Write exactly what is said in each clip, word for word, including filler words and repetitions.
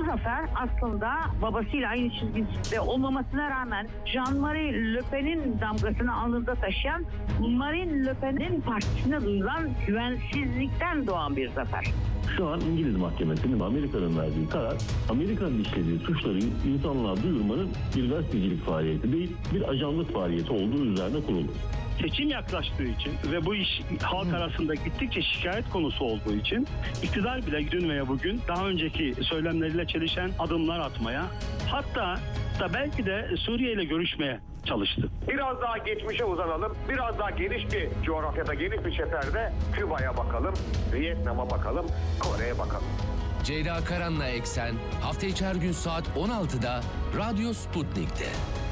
zafer aslında babasıyla aynı çizgide olmamasına rağmen Jean-Marie Le Pen'in damgasını alnında taşıyan Marine Le Pen'in partisine duyulan güvensizlikten doğan bir zafer. Şu an İngiliz mahkemesinin Amerika'nın verdiği karar, Amerika'nın işlediği suçları insanlığa duyurmanın bir gazetecilik faaliyeti değil, bir ajanlık faaliyeti olduğu üzerine kuruldu. Seçim yaklaştığı için ve bu iş halk arasında gittikçe şikayet konusu olduğu için iktidar bile dün veya bugün daha önceki söylemleriyle çelişen adımlar atmaya, hatta da belki de Suriye ile görüşmeye çalıştı. Biraz daha geçmişe uzanalım, biraz daha geniş bir coğrafyada, geniş bir çeperde Küba'ya bakalım, Vietnam'a bakalım, Kore'ye bakalım. Ceyda Karan'la Eksen hafta içi her gün saat on altıda Radyo Sputnik'te.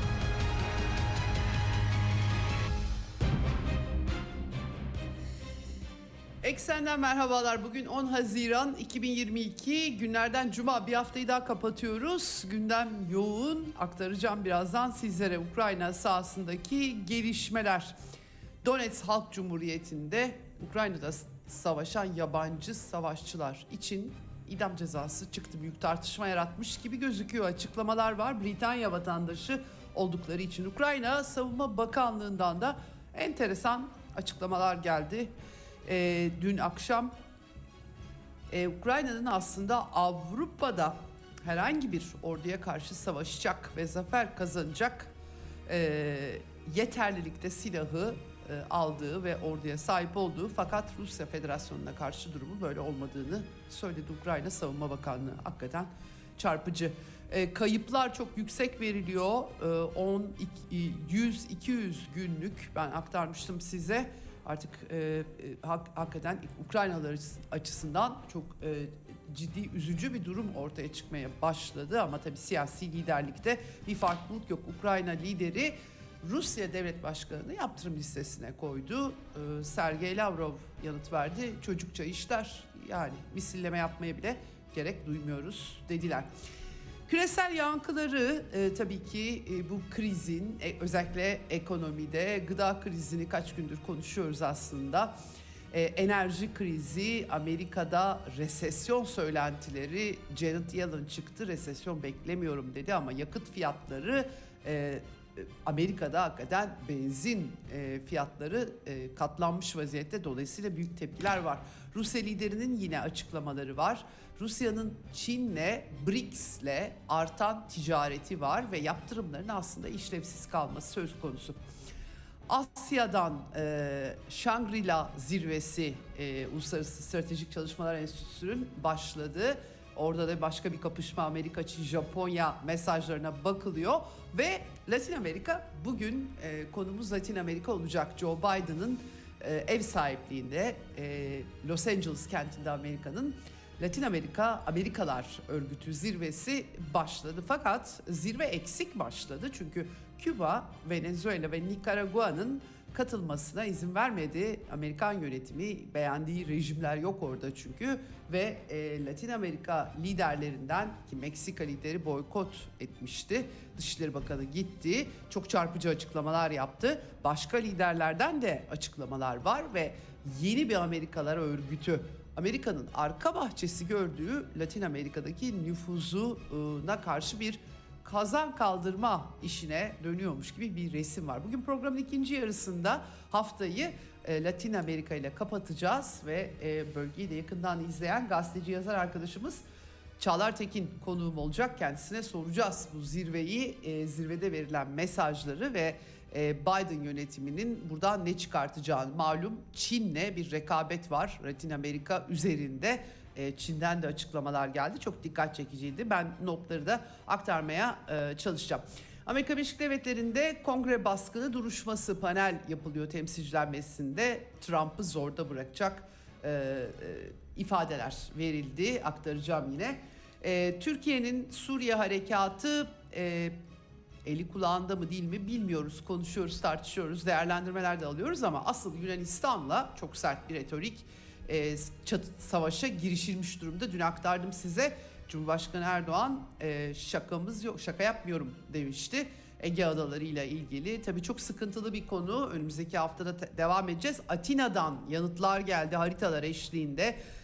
Eksen'den merhabalar. Bugün on Haziran iki bin yirmi iki, günlerden Cuma. Bir haftayı daha kapatıyoruz. Gündem yoğun. Aktaracağım birazdan sizlere Ukrayna sahasındaki gelişmeler. Donetsk Halk Cumhuriyeti'nde Ukrayna'da savaşan yabancı savaşçılar için idam cezası çıktı. Büyük tartışma yaratmış gibi gözüküyor. Açıklamalar var. Britanya vatandaşı oldukları için. Ukrayna Savunma Bakanlığı'ndan da enteresan açıklamalar geldi. E, dün akşam e, Ukrayna'nın aslında Avrupa'da herhangi bir orduya karşı savaşacak ve zafer kazanacak e, yeterlilikte silahı e, aldığı ve orduya sahip olduğu, fakat Rusya Federasyonu'na karşı durumu böyle olmadığını söyledi Ukrayna Savunma Bakanlığı. Hakikaten çarpıcı. E, kayıplar çok yüksek veriliyor. E, on, yüz, iki yüz günlük ben aktarmıştım size. Artık e, e, hak, hakikaten Ukraynalılar açısından çok e, ciddi, üzücü bir durum ortaya çıkmaya başladı. Ama tabii siyasi liderlikte bir farklılık yok. Ukrayna lideri Rusya Devlet Başkanı'nı yaptırım listesine koydu. E, Sergey Lavrov yanıt verdi. Çocukça işler, yani misilleme yapmaya bile gerek duymuyoruz dediler. Küresel yankıları e, tabii ki e, bu krizin e, özellikle ekonomide, gıda krizini kaç gündür konuşuyoruz aslında. E, enerji krizi, Amerika'da resesyon söylentileri, Janet Yellen çıktı, resesyon beklemiyorum dedi ama yakıt fiyatları, e, Amerika'da hakikaten benzin e, fiyatları e, katlanmış vaziyette, dolayısıyla büyük tepkiler var. Rusya liderinin yine açıklamaları var. Rusya'nın Çin'le, B R I C S'le artan ticareti var ve yaptırımların aslında işlevsiz kalması söz konusu. Asya'dan e, Shangri-La zirvesi, e, Uluslararası Stratejik Çalışmalar Enstitüsü'nün başladığı, orada da başka bir kapışma, Amerika, Çin, Japonya mesajlarına bakılıyor ve Latin Amerika, bugün e, konumuz Latin Amerika olacak. Joe Biden'ın e, ev sahipliğinde e, Los Angeles kentinde Amerika'nın Latin Amerika Amerikalar Örgütü zirvesi başladı. Fakat zirve eksik başladı çünkü Küba, Venezuela ve Nikaragua'nın katılmasına izin vermedi. Amerikan yönetimi, beğendiği rejimler yok orada çünkü ve e, Latin Amerika liderlerinden, ki Meksika lideri boykot etmişti, Dışişleri Bakanı gitti, çok çarpıcı açıklamalar yaptı. Başka liderlerden de açıklamalar var ve yeni bir Amerikalar Örgütü, Amerika'nın arka bahçesi gördüğü Latin Amerika'daki nüfuzuna karşı bir kazan kaldırma işine dönüyormuş gibi bir resim var. Bugün programın ikinci yarısında haftayı e, Latin Amerika ile kapatacağız ve e, bölgeyi de yakından izleyen gazeteci yazar arkadaşımız Çağlar Tekin konuğum olacak. Kendisine soracağız bu zirveyi, e, zirvede verilen mesajları ve e, Biden yönetiminin buradan ne çıkartacağını. Malum Çin'le bir rekabet var Latin Amerika üzerinde. E, Çin'den de açıklamalar geldi. Çok dikkat çekiciydi. Ben notları da aktarmaya e, çalışacağım. Amerika Birleşik Devletleri'nde kongre baskını duruşması, panel yapılıyor Temsilciler Meclisi'nde. Trump'ı zorda bırakacak e, e, ifadeler verildi. Aktaracağım yine. E, Türkiye'nin Suriye harekatı e, eli kulağında mı değil mi bilmiyoruz. Konuşuyoruz, tartışıyoruz, değerlendirmeler de alıyoruz ama asıl Yunanistan'la çok sert bir retorik e, çatı savaşa girişilmiş durumda. Dün aktardım size. Cumhurbaşkanı Erdoğan e, şakamız yok, şaka yapmıyorum demişti. Ege Adaları ile ilgili tabii çok sıkıntılı bir konu. Önümüzdeki haftada te- devam edeceğiz. Atina'dan yanıtlar geldi haritalar eşliğinde.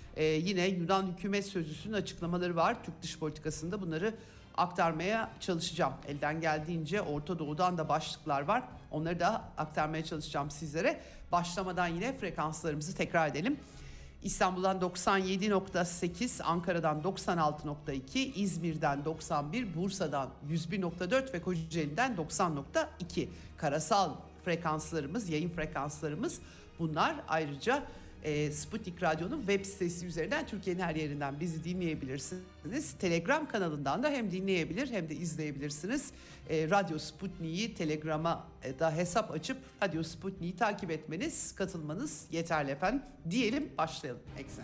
Ee, yine Yunan hükümet sözcüsünün açıklamaları var. Türk dış politikasında bunları aktarmaya çalışacağım. Elden geldiğince Orta Doğu'dan da başlıklar var. Onları da aktarmaya çalışacağım sizlere. Başlamadan yine frekanslarımızı tekrar edelim. İstanbul'dan doksan yedi nokta sekiz, Ankara'dan doksan altı nokta iki, İzmir'den doksan bir, Bursa'dan yüz bir nokta dört ve Kocaeli'den doksan nokta iki karasal frekanslarımız, yayın frekanslarımız bunlar. Ayrıca e, Sputnik Radyo'nun web sitesi üzerinden Türkiye'nin her yerinden bizi dinleyebilirsiniz. Telegram kanalından da hem dinleyebilir hem de izleyebilirsiniz. E, Radyo Sputnik'i Telegram'a e, da hesap açıp Radyo Sputnik'i takip etmeniz, katılmanız yeterli efendim. Diyelim, başlayalım. Eksene.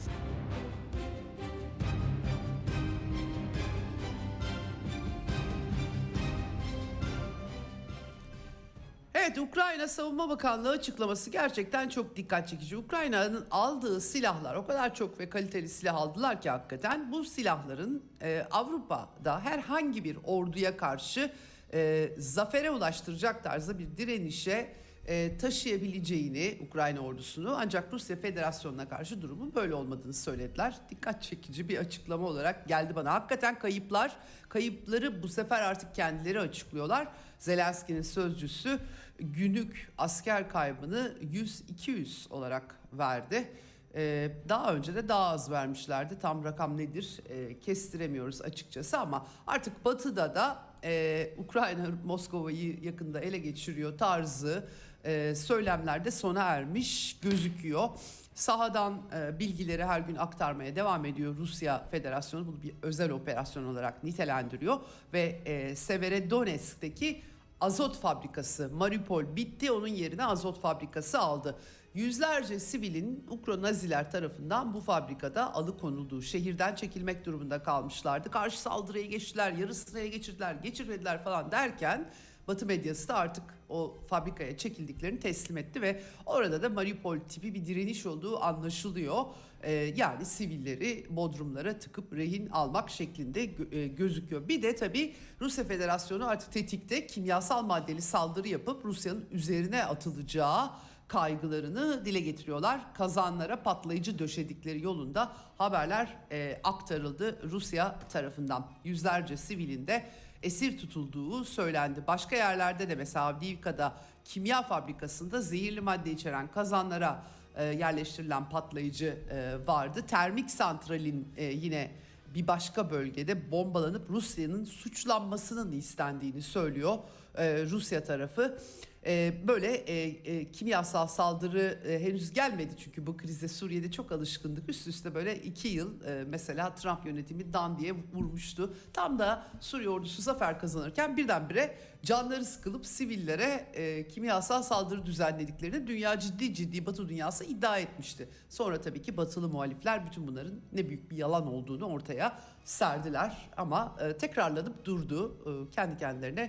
Evet, Ukrayna Savunma Bakanlığı açıklaması gerçekten çok dikkat çekici. Ukrayna'nın aldığı silahlar o kadar çok ve kaliteli silah aldılar ki hakikaten bu silahların e, Avrupa'da herhangi bir orduya karşı e, zafere ulaştıracak tarzda bir direnişe e, taşıyabileceğini Ukrayna ordusunu, ancak Rusya Federasyonu'na karşı durumun böyle olmadığını söylediler. Dikkat çekici bir açıklama olarak geldi bana. Hakikaten kayıplar, kayıpları bu sefer artık kendileri açıklıyorlar. Zelenski'nin sözcüsü günlük asker kaybını yüz iki yüz olarak verdi. Ee, daha önce de daha az vermişlerdi. Tam rakam nedir ee, kestiremiyoruz açıkçası, ama artık Batı'da da e, Ukrayna Moskova'yı yakında ele geçiriyor tarzı e, söylemlerde sona ermiş gözüküyor. Sahadan e, bilgileri her gün aktarmaya devam ediyor Rusya Federasyonu. Bunu bir özel operasyon olarak nitelendiriyor ve e, Severodonetsk'teki azot fabrikası, Mariupol bitti, onun yerine azot fabrikası aldı. Yüzlerce sivilin Ukro-Naziler tarafından bu fabrikada alıkonulduğu, şehirden çekilmek durumunda kalmışlardı. Karşı saldırıya geçtiler, yarısını ele geçirdiler, geçirmediler falan derken Batı medyası da artık o fabrikaya çekildiklerini teslim etti ve orada da Mariupol tipi bir direniş olduğu anlaşılıyor. Ee, yani sivilleri bodrumlara tıkıp rehin almak şeklinde gö- e, gözüküyor. Bir de tabii Rusya Federasyonu artık tetikte, kimyasal maddeli saldırı yapıp Rusya'nın üzerine atılacağı kaygılarını dile getiriyorlar. Kazanlara patlayıcı döşedikleri yolunda haberler e, aktarıldı Rusya tarafından. Yüzlerce sivilin de esir tutulduğu söylendi. Başka yerlerde de mesela Avdiivka'da kimya fabrikasında zehirli madde içeren kazanlara e, yerleştirilen patlayıcı e, vardı. Termik santralin e, yine bir başka bölgede bombalanıp Rusya'nın suçlanmasının istendiğini söylüyor e, Rusya tarafı. Ee, böyle e, e, kimyasal saldırı e, henüz gelmedi, çünkü bu krize Suriye'de çok alışkındık. Üst üste böyle iki yıl e, mesela Trump yönetimi dan diye vurmuştu. Tam da Suriye ordusu zafer kazanırken birdenbire canları sıkılıp sivillere e, kimyasal saldırı düzenlediklerini dünya ciddi ciddi Batı dünyası iddia etmişti. Sonra tabii ki batılı muhalifler bütün bunların ne büyük bir yalan olduğunu ortaya serdiler. Ama e, tekrarlanıp durdu, e, kendi kendilerine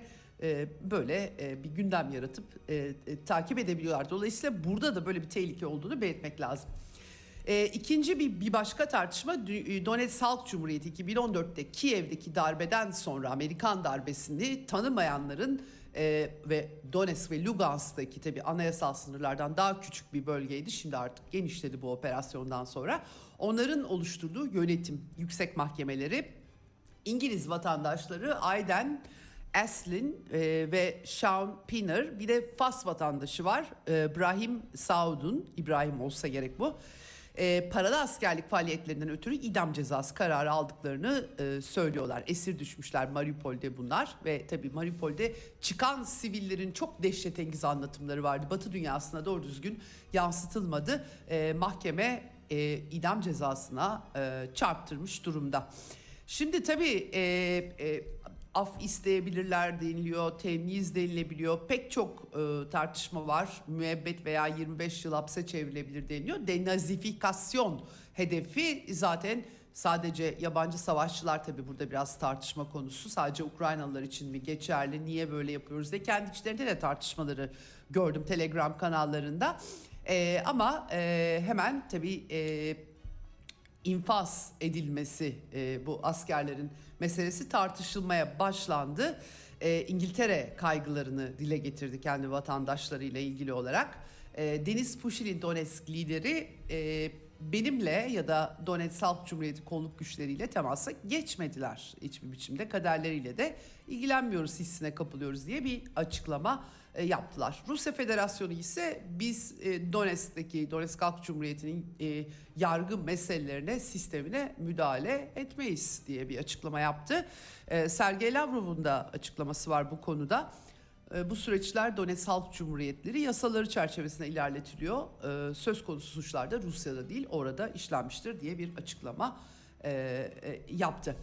böyle bir gündem yaratıp e, e, takip edebiliyorlar. Dolayısıyla burada da böyle bir tehlike olduğunu belirtmek lazım. E, ikinci bir, bir başka tartışma, Donetsk Halk Cumhuriyeti iki bin on dörtte Kiev'deki darbeden sonra Amerikan darbesini tanımayanların e, ve Donetsk ve Lugansk'taki tabii anayasal sınırlardan daha küçük bir bölgeydi. Şimdi artık genişledi bu operasyondan sonra. Onların oluşturduğu yönetim, yüksek mahkemeleri, İngiliz vatandaşları Aydın Aslin e, ve Sean Pinner, bir de Fas vatandaşı var e, Brahim Saud'un, İbrahim olsa gerek bu, e, paralı askerlik faaliyetlerinden ötürü idam cezası kararı aldıklarını e, söylüyorlar. Esir düşmüşler Mariupol'de bunlar ve tabii Mariupol'de çıkan sivillerin çok dehşetengiz anlatımları vardı. Batı dünyasına doğru düzgün yansıtılmadı. E, mahkeme e, idam cezasına e, çarptırmış durumda. Şimdi tabii e, e, af isteyebilirler deniliyor, temyiz denilebiliyor. Pek çok e, tartışma var. Müebbet veya yirmi beş yıl hapse çevrilebilir deniliyor. Denazifikasyon hedefi zaten sadece yabancı savaşçılar, tabii burada biraz tartışma konusu. Sadece Ukraynalılar için mi geçerli, niye böyle yapıyoruz diye kendi içlerinde de tartışmaları gördüm Telegram kanallarında. E, ama e, hemen tabii E, infaz edilmesi, e, bu askerlerin meselesi tartışılmaya başlandı. E, İngiltere kaygılarını dile getirdi kendi vatandaşlarıyla ilgili olarak. E, Deniz Pushilin Donetsk lideri e, benimle ya da Donetsk Halk Cumhuriyeti kolluk güçleriyle temasa geçmediler. Hiçbir biçimde kaderleriyle de ilgilenmiyoruz hissine kapılıyoruz diye bir açıklama e, yaptılar. Rusya Federasyonu ise biz e, Donetsk'teki Donetsk Halk Cumhuriyeti'nin e, yargı meselelerine, sistemine müdahale etmeyiz diye bir açıklama yaptı. E, Sergey Lavrov'un da açıklaması var bu konuda. Bu süreçler Donetsk Halk Cumhuriyetleri yasaları çerçevesinde ilerletiliyor. Söz konusu suçlar da Rusya'da değil orada işlenmiştir diye bir açıklama yaptı.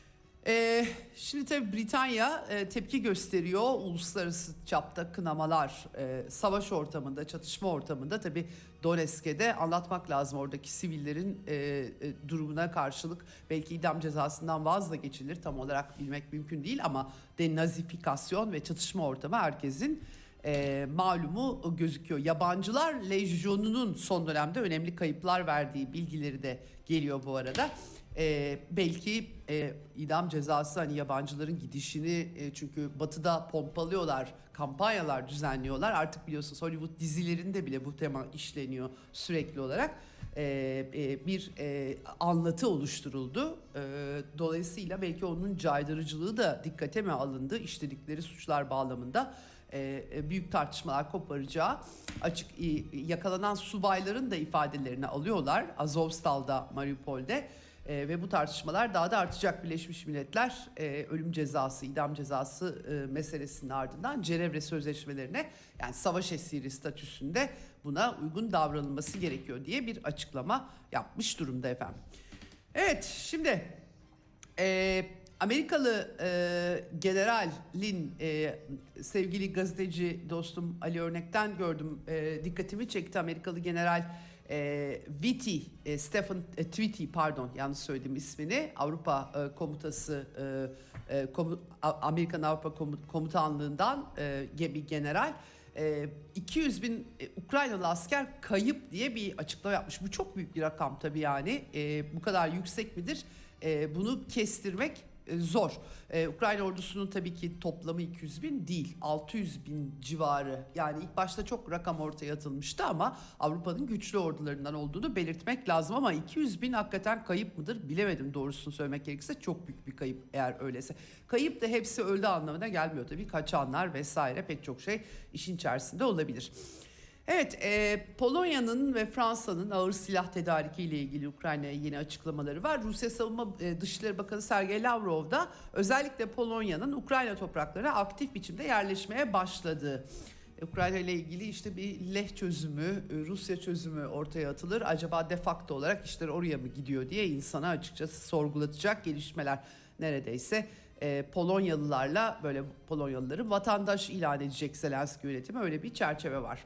Şimdi tabii Britanya tepki gösteriyor. Uluslararası çapta kınamalar, savaş ortamında, çatışma ortamında tabii Donetsk'e de anlatmak lazım oradaki sivillerin durumuna karşılık. Belki idam cezasından vaz da geçilir, tam olarak bilmek mümkün değil ama denazifikasyon ve çatışma ortamı herkesin e, malumu gözüküyor. Yabancılar Lejyonu'nun son dönemde önemli kayıplar verdiği bilgileri de geliyor bu arada. Ee, belki e, idam cezası hani yabancıların gidişini e, çünkü batıda pompalıyorlar, kampanyalar düzenliyorlar. Artık biliyorsunuz Hollywood dizilerinde bile bu tema işleniyor sürekli olarak. Ee, e, bir e, anlatı oluşturuldu. E, dolayısıyla belki onun caydırıcılığı da dikkate mi alındı işledikleri suçlar bağlamında? E, büyük tartışmalar koparacağı açık. E, yakalanan subayların da ifadelerini alıyorlar Azovstal'da, Mariupol'de. Ee, ve bu tartışmalar daha da artacak. Birleşmiş Milletler e, ölüm cezası, idam cezası e, meselesinin ardından Cenevre Sözleşmelerine yani savaş esiri statüsünde buna uygun davranılması gerekiyor diye bir açıklama yapmış durumda efendim. Evet, şimdi e, Amerikalı e, generalin e, sevgili gazeteci dostum Ali Örnek'ten gördüm, e, dikkatimi çekti. Amerikalı general E, Vitti, e, Stephen e, Twitty pardon yanlış söyledim ismini, Avrupa e, komutası e, e, komu, Amerikan Avrupa Komutanlığından e, bir general e, iki yüz bin e, Ukraynalı asker kayıp diye bir açıklama yapmış. Bu çok büyük bir rakam tabii yani e, bu kadar yüksek midir? E, bunu kestirmek zor. Ee, Ukrayna ordusunun tabii ki toplamı iki yüz bin değil, altı yüz bin civarı. Yani ilk başta çok rakam ortaya atılmıştı ama Avrupa'nın güçlü ordularından olduğunu belirtmek lazım. Ama iki yüz bin hakikaten kayıp mıdır bilemedim doğrusunu söylemek gerekirse. Çok büyük bir kayıp eğer öyleyse. Kayıp da hepsi öldü anlamına gelmiyor tabii. Kaçanlar vesaire pek çok şey işin içerisinde olabilir. Evet, e, Polonya'nın ve Fransa'nın ağır silah tedariki ile ilgili Ukrayna'ya yeni açıklamaları var. Rusya Savunma e, Dışişleri Bakanı Sergey Lavrov da özellikle Polonya'nın Ukrayna topraklarına aktif biçimde yerleşmeye başladığı. E, Ukrayna ile ilgili işte bir Leh çözümü, e, Rusya çözümü ortaya atılır. Acaba de facto olarak işler oraya mı gidiyor diye insana açıkçası sorgulatacak gelişmeler neredeyse. E, Polonyalılarla böyle Polonyalıları vatandaş ilan edecek Zelenski yönetimi, öyle bir çerçeve var.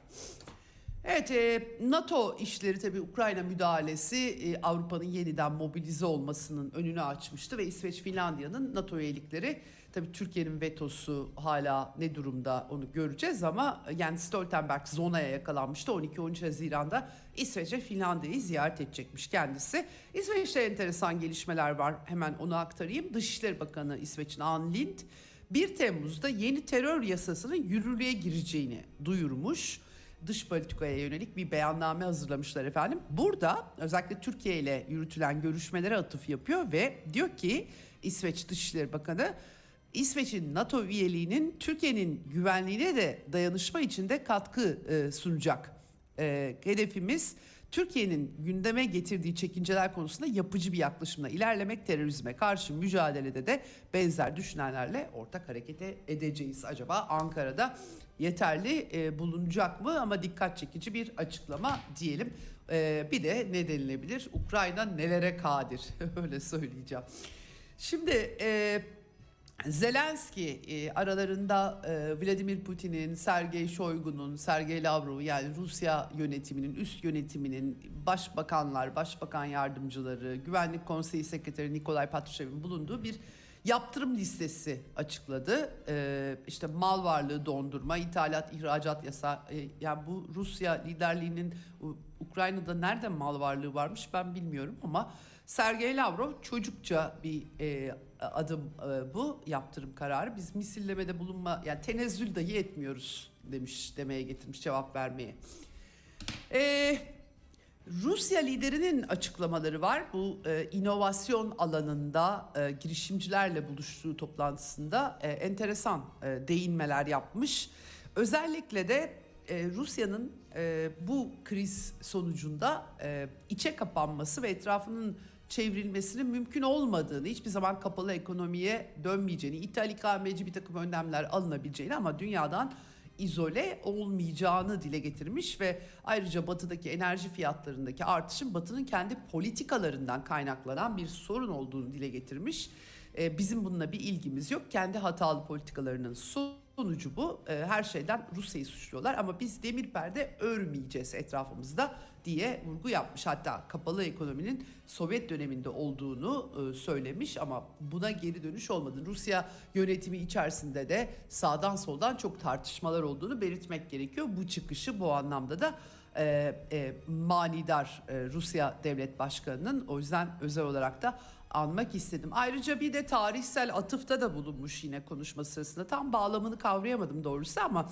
Evet, e, NATO işleri tabii Ukrayna müdahalesi e, Avrupa'nın yeniden mobilize olmasının önünü açmıştı ve İsveç, Finlandiya'nın NATO üyelikleri, tabii Türkiye'nin vetosu hala ne durumda onu göreceğiz ama yani Stoltenberg zonaya yakalanmıştı. on iki on üç Haziran'da İsveç ve Finlandiya'yı ziyaret edecekmiş kendisi. İsveç'te enteresan gelişmeler var, hemen onu aktarayım. Dışişleri Bakanı İsveç'in Ann Linde bir Temmuz'da yeni terör yasasının yürürlüğe gireceğini duyurmuş. Dış politikaya yönelik bir beyanname hazırlamışlar efendim. Burada özellikle Türkiye ile yürütülen görüşmelere atıf yapıyor ve diyor ki İsveç Dışişleri Bakanı, İsveç'in NATO üyeliğinin Türkiye'nin güvenliğine de dayanışma içinde katkı e, sunacak. E, hedefimiz Türkiye'nin gündeme getirdiği çekinceler konusunda yapıcı bir yaklaşımla ilerlemek, terörizme karşı mücadelede de benzer düşünenlerle ortak harekete edeceğiz. Acaba Ankara'da yeterli e, bulunacak mı? Ama dikkat çekici bir açıklama diyelim. E, bir de ne denilebilir? Ukrayna nelere kadir? Öyle söyleyeceğim. Şimdi e, Zelenski e, aralarında e, Vladimir Putin'in, Sergey Shoigu'nun, Sergey Lavrov'un yani Rusya yönetiminin, üst yönetiminin, başbakanlar, başbakan yardımcıları, Güvenlik Konseyi Sekreteri Nikolay Patrushev'in bulunduğu bir yaptırım listesi açıkladı. Ee, işte mal varlığı dondurma, ithalat, ihracat yasağı. Ee, yani bu Rusya liderliğinin Ukrayna'da nerede mal varlığı varmış ben bilmiyorum ama Sergey Lavrov çocukça bir e, adım e, bu yaptırım kararı. Biz misillemede bulunma, yani tenezzül dahi etmiyoruz demiş, demeye getirmiş, cevap vermeye. Eee Rusya liderinin açıklamaları var. Bu e, inovasyon alanında e, girişimcilerle buluştuğu toplantısında e, enteresan e, değinmeler yapmış. Özellikle de e, Rusya'nın e, bu kriz sonucunda e, içe kapanması ve etrafının çevrilmesinin mümkün olmadığını, hiçbir zaman kapalı ekonomiye dönmeyeceğini, ithal ikameci bir takım önlemler alınabileceğini ama dünyadan izole olmayacağını dile getirmiş ve ayrıca batıdaki enerji fiyatlarındaki artışın batının kendi politikalarından kaynaklanan bir sorun olduğunu dile getirmiş. Ee, bizim bununla bir ilgimiz yok. Kendi hatalı politikalarının sonucu bu. Ee, her şeyden Rusya'yı suçluyorlar ama biz demir perde örmeyeceğiz etrafımızda diye vurgu yapmış. Hatta kapalı ekonominin Sovyet döneminde olduğunu e, söylemiş ama buna geri dönüş olmadı. Rusya yönetimi içerisinde de sağdan soldan çok tartışmalar olduğunu belirtmek gerekiyor. Bu çıkışı bu anlamda da e, e, manidar e, Rusya Devlet Başkanı'nın, o yüzden özel olarak da anmak istedim. Ayrıca bir de tarihsel atıfta da bulunmuş yine konuşma sırasında. Tam bağlamını kavrayamadım doğrusu ama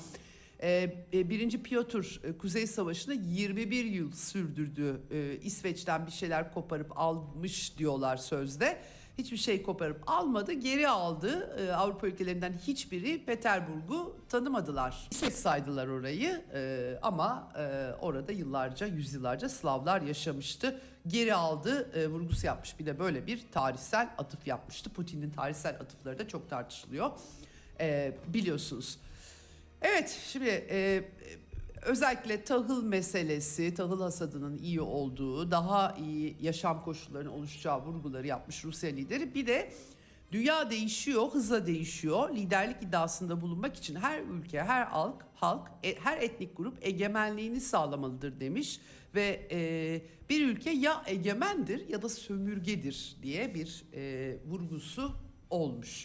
Birinci Piotr Kuzey Savaşı'nı yirmi bir yıl sürdürdü. İsveç'ten bir şeyler koparıp almış diyorlar sözde. Hiçbir şey koparıp almadı, geri aldı. Avrupa ülkelerinden hiçbiri Peterburg'u tanımadılar. İsveç saydılar orayı ama orada yıllarca, yüzyıllarca Slavlar yaşamıştı. Geri aldı vurgusu yapmış. Bir de böyle bir tarihsel atıf yapmıştı. Putin'in tarihsel atıfları da çok tartışılıyor biliyorsunuz. Evet, şimdi e, özellikle tahıl meselesi, tahıl hasadının iyi olduğu, daha iyi yaşam koşullarının oluşacağı vurguları yapmış Rusya lideri. Bir de dünya değişiyor, hızla değişiyor. Liderlik iddiasında bulunmak için her ülke, her halk, halk, e, her etnik grup egemenliğini sağlamalıdır demiş. Ve e, bir ülke ya egemendir ya da sömürgedir diye bir e, vurgusu olmuş.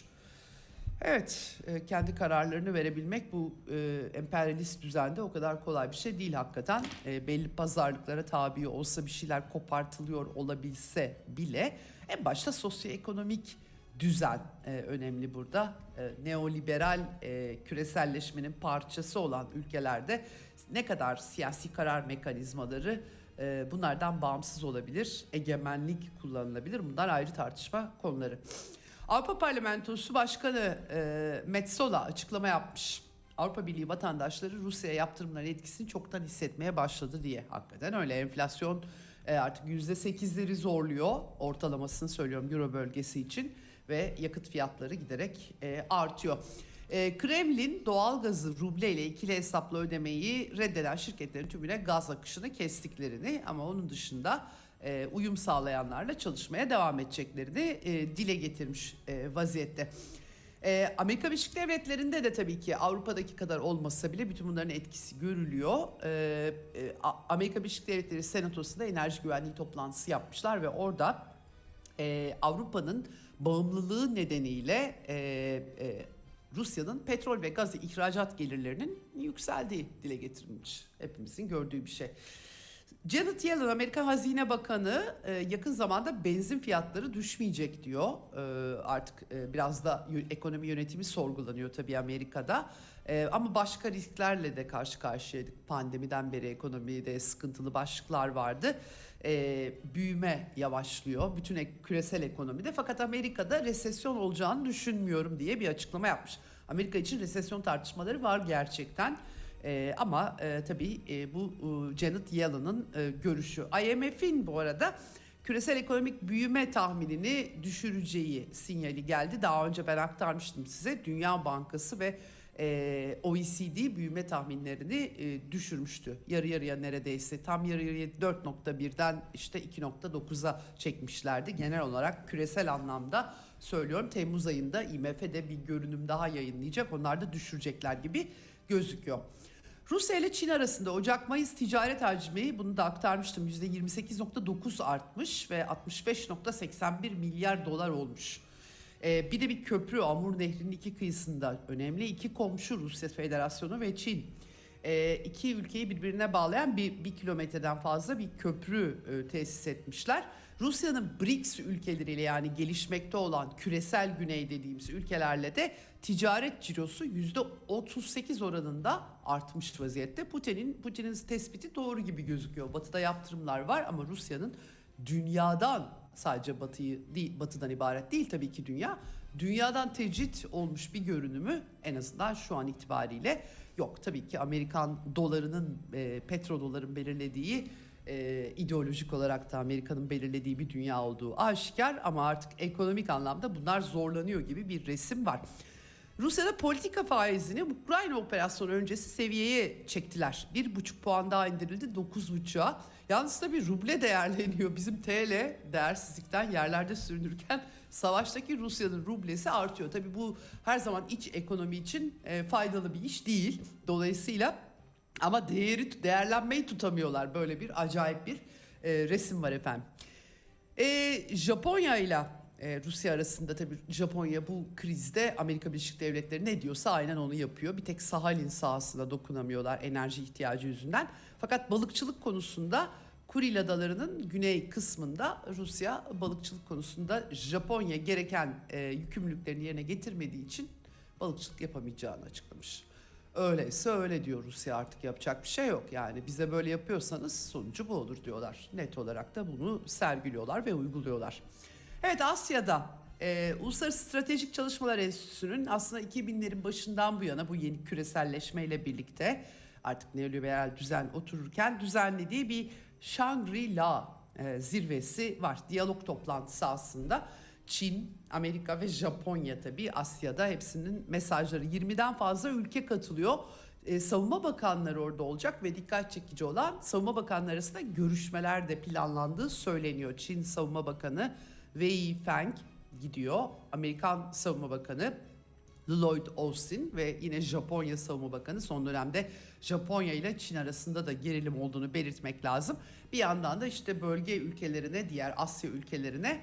Evet, kendi kararlarını verebilmek bu e, emperyalist düzende o kadar kolay bir şey değil hakikaten. E, belli pazarlıklara tabi olsa, bir şeyler kopartılıyor olabilse bile en başta sosyoekonomik düzen e, önemli burada. E, neoliberal e, küreselleşmenin parçası olan ülkelerde ne kadar siyasi karar mekanizmaları e, bunlardan bağımsız olabilir, egemenlik kullanılabilir, bunlar ayrı tartışma konuları. Avrupa Parlamentosu Başkanı e, Metsola açıklama yapmış. Avrupa Birliği vatandaşları Rusya'ya yaptırımların etkisini çoktan hissetmeye başladı diye. Hakikaten öyle, enflasyon e, artık yüzde sekizleri zorluyor, ortalamasını söylüyorum Euro bölgesi için ve yakıt fiyatları giderek e, artıyor. E, Kremlin doğalgazı ruble ile ikili hesapla ödemeyi reddeden şirketlerin tümüne gaz akışını kestiklerini ama onun dışında E, uyum sağlayanlarla çalışmaya devam edeceklerini e, dile getirmiş e, vaziyette. E, Amerika Birleşik Devletleri'nde de tabii ki Avrupa'daki kadar olmasa bile bütün bunların etkisi görülüyor. E, e, Amerika Birleşik Devletleri Senatosu'nda enerji güvenliği toplantısı yapmışlar ve orada e, Avrupa'nın bağımlılığı nedeniyle e, e, Rusya'nın petrol ve gaz ihracat gelirlerinin yükseldiği dile getirilmiş. Hepimizin gördüğü bir şey. Janet Yellen, Amerika Hazine Bakanı, yakın zamanda benzin fiyatları düşmeyecek diyor. Artık biraz da ekonomi yönetimi sorgulanıyor tabii Amerika'da. Ama başka risklerle de karşı karşıyaydık. Pandemiden beri ekonomide sıkıntılı başlıklar vardı. Büyüme yavaşlıyor bütün küresel ekonomide. Fakat Amerika'da resesyon olacağını düşünmüyorum diye bir açıklama yapmış. Amerika için resesyon tartışmaları var gerçekten. Ee, ama e, tabii e, bu e, Janet Yellen'ın e, görüşü. I M F'in bu arada küresel ekonomik büyüme tahminini düşüreceği sinyali geldi. Daha önce ben aktarmıştım size. Dünya Bankası ve e, O E C D büyüme tahminlerini e, düşürmüştü. Yarı yarıya neredeyse, tam yarı yarıya dört nokta birden işte iki nokta dokuza çekmişlerdi. Genel olarak küresel anlamda söylüyorum, Temmuz ayında I M F'de bir görünüm daha yayınlayacak. Onlar da düşürecekler gibi gözüküyor. Rusya ile Çin arasında Ocak-Mayıs ticaret hacmi, bunu da aktarmıştım, yüzde yirmi sekiz nokta dokuz artmış ve altmış beş nokta seksen bir milyar dolar olmuş. Ee, bir de bir köprü, Amur Nehri'nin iki kıyısında, önemli iki komşu Rusya Federasyonu ve Çin. e, iki ülkeyi birbirine bağlayan bir, bir kilometreden fazla bir köprü e, tesis etmişler. Rusya'nın B R I C S ülkeleriyle, yani gelişmekte olan küresel güney dediğimiz ülkelerle de ticaret cirosu yüzde otuz sekiz oranında artmış vaziyette. Putin'in Putin'in tespiti doğru gibi gözüküyor. Batı'da yaptırımlar var ama Rusya'nın dünyadan, sadece Batı'yı değil, Batı'dan ibaret değil tabii ki dünya, dünyadan tecrit olmuş bir görünümü en azından şu an itibariyle yok. Tabii ki Amerikan dolarının, e, petrodoların belirlediği, e, ideolojik olarak da Amerika'nın belirlediği bir dünya olduğu aşikar ama artık ekonomik anlamda bunlar zorlanıyor gibi bir resim var. Rusya'da politika faizini Ukrayna operasyonu öncesi seviyeye çektiler. Bir buçuk puan daha indirildi, dokuz buçuğa. Yalnız tabii ruble değerleniyor. Bizim T L değersizlikten yerlerde sürünürken savaştaki Rusya'nın rublesi artıyor. Tabii bu her zaman iç ekonomi için e, faydalı bir iş değil. Dolayısıyla ama değeri, değerlenmeyi tutamıyorlar. Böyle bir acayip bir e, resim var efendim. E, Japonya ile Ee, Rusya arasında tabii Japonya bu krizde Amerika Birleşik Devletleri ne diyorsa aynen onu yapıyor. Bir tek Sahalin sahasına dokunamıyorlar enerji ihtiyacı yüzünden. Fakat balıkçılık konusunda Kuril Adaları'nın güney kısmında Rusya balıkçılık konusunda Japonya gereken e, yükümlülüklerini yerine getirmediği için balıkçılık yapamayacağını açıklamış. Öyleyse öyle diyor Rusya, artık yapacak bir şey yok. Yani bize böyle yapıyorsanız sonucu bu olur diyorlar. Net olarak da bunu sergiliyorlar ve uyguluyorlar. Evet, Asya'da e, Uluslararası Stratejik Çalışmalar Enstitüsü'nün aslında iki binlerin başından bu yana bu yeni küreselleşmeyle birlikte artık neoliberal düzen otururken düzenlediği bir Shangri-La e, zirvesi var. Diyalog toplantısı aslında. Çin, Amerika ve Japonya tabii Asya'da, hepsinin mesajları, yirmiden fazla ülke katılıyor. E, savunma bakanları orada olacak ve dikkat çekici olan savunma bakanları arasında görüşmeler de planlandığı söyleniyor. Çin Savunma Bakanı Wei Feng gidiyor. Amerikan Savunma Bakanı Lloyd Austin ve yine Japonya Savunma Bakanı. Son dönemde Japonya ile Çin arasında da gerilim olduğunu belirtmek lazım. Bir yandan da işte bölge ülkelerine, diğer Asya ülkelerine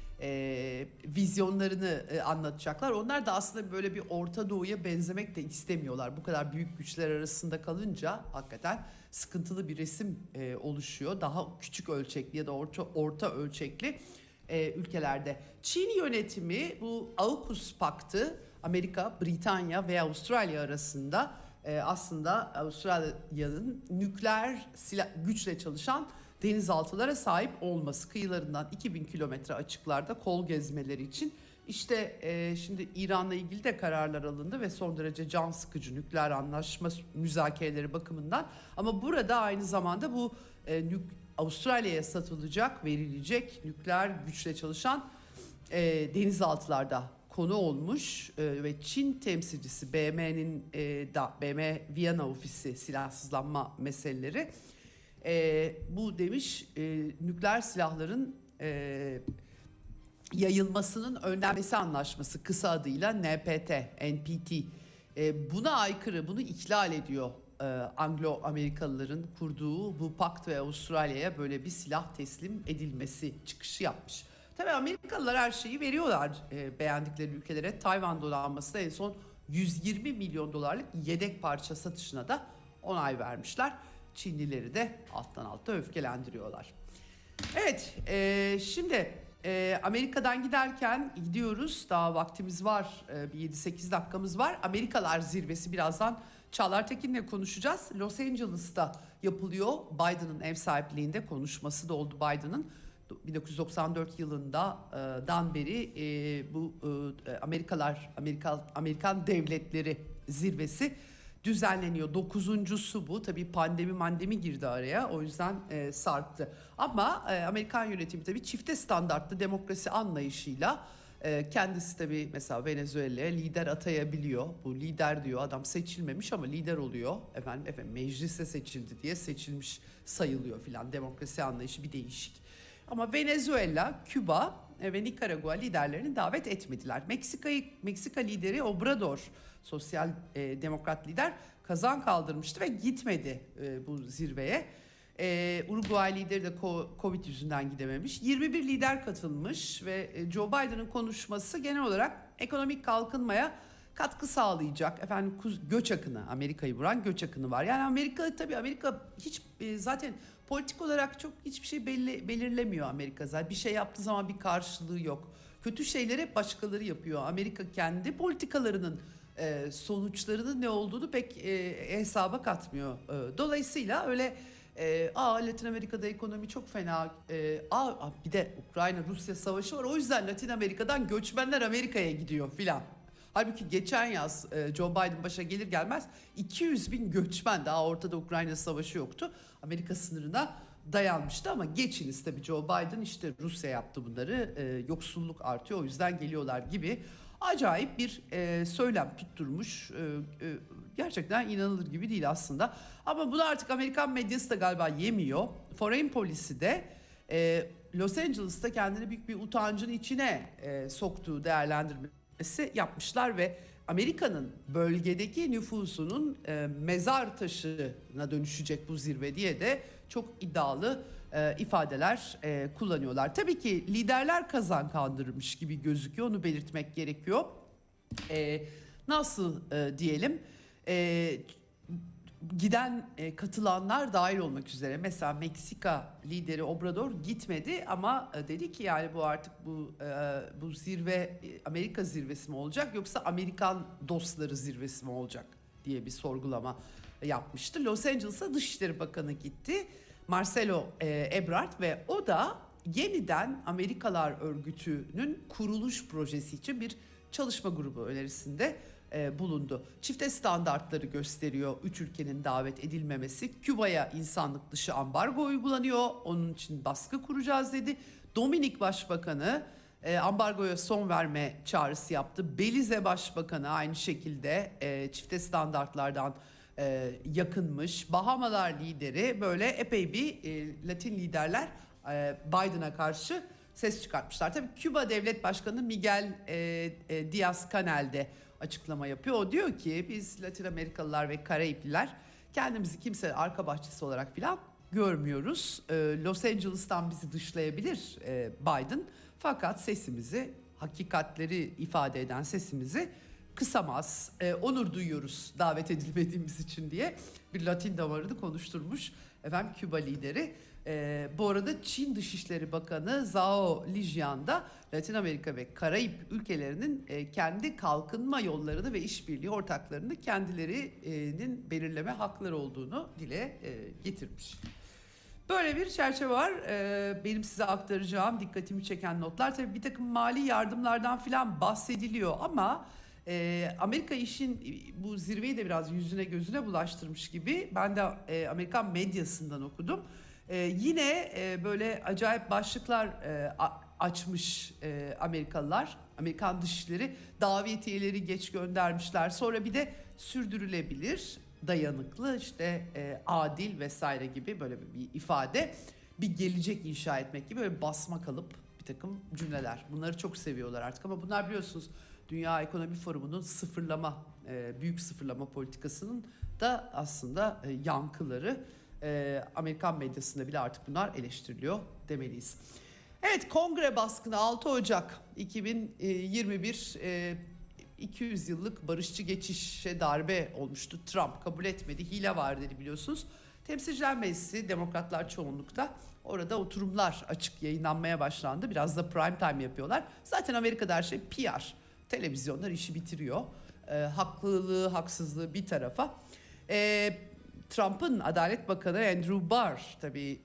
e, vizyonlarını e, anlatacaklar. Onlar da aslında böyle bir Orta Doğu'ya benzemek de istemiyorlar. Bu kadar büyük güçler arasında kalınca hakikaten sıkıntılı bir resim e, oluşuyor. Daha küçük ölçekli ya da orta, orta ölçekli Ee, ülkelerde. Çin yönetimi bu AUKUS paktı Amerika, Britanya ve Avustralya arasında e, aslında Avustralya'nın nükleer silah, güçle çalışan denizaltılara sahip olması, kıyılarından iki bin kilometre açıklarda kol gezmeleri için. İşte e, şimdi İran'la ilgili de kararlar alındı ve son derece can sıkıcı nükleer anlaşma müzakereleri bakımından. Ama burada aynı zamanda bu e, nükleer Avustralya'ya satılacak, verilecek nükleer güçle çalışan e, denizaltılarda konu olmuş e, ve Çin temsilcisi B M'nin e, da B M Viyana ofisi silahsızlanma meseleleri e, bu demiş, e, nükleer silahların e, yayılmasının önlenmesi anlaşması, kısa adıyla N P T, N P T, e, buna aykırı, bunu ihlal ediyor. Anglo-Amerikalıların kurduğu bu pakt ve Avustralya'ya böyle bir silah teslim edilmesi çıkışı yapmış. Tabii Amerikalılar her şeyi veriyorlar e, beğendikleri ülkelere. Tayvan donanmasına en son yüz yirmi milyon dolarlık yedek parça satışına da onay vermişler. Çinlileri de alttan alta öfkelendiriyorlar. Evet, e, şimdi e, Amerika'dan giderken gidiyoruz. Daha vaktimiz var, e, bir yedi sekiz dakikamız var. Amerikalar zirvesi birazdan Çağlar Tekin'le konuşacağız. Los Angeles'ta yapılıyor. Biden'ın ev sahipliğinde konuşması da oldu Biden'ın. bin dokuz yüz doksan dört yılından beri e, bu e, Amerikalar, Amerika, Amerikan Devletleri Zirvesi düzenleniyor. Dokuzuncusu bu. Tabii pandemi mandemi girdi araya. O yüzden e, sarktı. Ama e, Amerikan yönetimi tabii çifte standartlı demokrasi anlayışıyla kendisi tabii mesela Venezuela'ya lider atayabiliyor. Bu lider diyor, adam seçilmemiş ama lider oluyor. Efendim, efendim meclise seçildi diye seçilmiş sayılıyor filan. Demokrasi anlayışı bir değişik. Ama Venezuela, Küba ve Nikaragua liderlerini davet etmediler. Meksika'yı Meksika lideri Obrador, sosyal e, demokrat lider, kazan kaldırmıştı ve gitmedi e, bu zirveye. Ee, Uruguay lideri de Covid yüzünden gidememiş. yirmi bir lider katılmış ve Joe Biden'ın konuşması genel olarak ekonomik kalkınmaya katkı sağlayacak. Efendim göç akını, Amerika'yı vuran göç akını var. Yani Amerika tabii Amerika hiç e, zaten politik olarak çok hiçbir şey belli, belirlemiyor Amerika zaten. Bir şey yaptığı zaman bir karşılığı yok. Kötü şeyleri hep başkaları yapıyor. Amerika kendi politikalarının e, sonuçlarının ne olduğunu pek e, hesaba katmıyor. E, dolayısıyla öyle e, aa Latin Amerika'da ekonomi çok fena. E, aa bir de Ukrayna-Rusya savaşı var. O yüzden Latin Amerika'dan göçmenler Amerika'ya gidiyor filan. Halbuki geçen yaz e, Joe Biden başa gelir gelmez iki yüz bin göçmen, daha ortada Ukrayna savaşı yoktu, Amerika sınırına dayanmıştı. Ama geçiniz tabii, Joe Biden işte Rusya yaptı bunları, e, yoksulluk artıyor o yüzden geliyorlar gibi acayip bir e, söylem tutturmuş. E, e, gerçekten inanılır gibi değil aslında. Ama bunu artık Amerikan medyası da galiba yemiyor. Foreign Policy'de e, Los Angeles'ta kendini büyük bir utancın içine e, soktuğu değerlendirmesi yapmışlar ve Amerika'nın bölgedeki nüfusunun e, mezar taşına dönüşecek bu zirve diye de çok iddialı e, ifadeler e, kullanıyorlar. Tabii ki liderler kazan kandırmış gibi gözüküyor, onu belirtmek gerekiyor. E, nasıl e, diyelim e, giden e, katılanlar dahil olmak üzere, mesela Meksika lideri Obrador gitmedi ama e, dedi ki yani bu artık bu e, bu zirve e, Amerika zirvesi mi olacak yoksa Amerikan dostları zirvesi mi olacak diye bir sorgulama yapmıştı. Los Angeles'a Dışişleri Bakanı gitti, Marcelo e, Ebrard, ve o da yeniden Amerikalar Örgütü'nün kuruluş projesi için bir çalışma grubu önerisinde e, bulundu. Çifte standartları gösteriyor üç ülkenin davet edilmemesi. Küba'ya insanlık dışı ambargo uygulanıyor, onun için baskı kuracağız dedi. Dominik Başbakanı e, ambargoya son verme çağrısı yaptı. Belize Başbakanı aynı şekilde e, çifte standartlardan e, yakınmış. Bahamalar lideri, böyle epey bir e, Latin liderler e, Biden'a karşı ses çıkartmışlar. Tabii Küba Devlet Başkanı Miguel e, e, Díaz-Canel de açıklama yapıyor. O diyor ki biz Latin Amerikalılar ve Karayipliler kendimizi kimse arka bahçesi olarak falan görmüyoruz. E, Los Angeles'tan bizi dışlayabilir e, Biden, fakat sesimizi, hakikatleri ifade eden sesimizi kısamaz. E, onur duyuyoruz davet edilmediğimiz için diye bir Latin damarını konuşturmuş efendim Küba lideri. Ee, bu arada Çin Dışişleri Bakanı Zhao Lijian da Latin Amerika ve Karayip ülkelerinin e, kendi kalkınma yollarını ve işbirliği ortaklarını kendilerinin belirleme hakları olduğunu dile e, getirmiş. Böyle bir çerçeve var. Ee, benim size aktaracağım, dikkatimi çeken notlar. Tabii bir takım mali yardımlardan filan bahsediliyor ama e, Amerika işin bu zirveyi de biraz yüzüne gözüne bulaştırmış gibi. Ben de e, Amerikan medyasından okudum. Ee, yine e, böyle acayip başlıklar e, açmış e, Amerikalılar, Amerikan dışişleri, davetiyeleri geç göndermişler. Sonra bir de sürdürülebilir, dayanıklı, işte e, adil vesaire gibi böyle bir ifade, bir gelecek inşa etmek gibi böyle basma kalıp bir takım cümleler. Bunları çok seviyorlar artık ama bunlar biliyorsunuz Dünya Ekonomi Forumu'nun sıfırlama, e, büyük sıfırlama politikasının da aslında e, yankıları. Amerikan medyasında bile artık bunlar eleştiriliyor demeliyiz. Evet, Kongre baskını altı Ocak iki bin yirmi bir, iki yüz yıllık barışçı geçişe darbe olmuştu. Trump kabul etmedi, hile var dedi biliyorsunuz. Temsilciler Meclisi, Demokratlar çoğunlukta, orada oturumlar açık yayınlanmaya başlandı. Biraz da prime time yapıyorlar. Zaten Amerika'da her şey P R. Televizyonlar işi bitiriyor. E, haklılığı, haksızlığı bir tarafa. E, Trump'ın Adalet Bakanı Andrew Barr tabii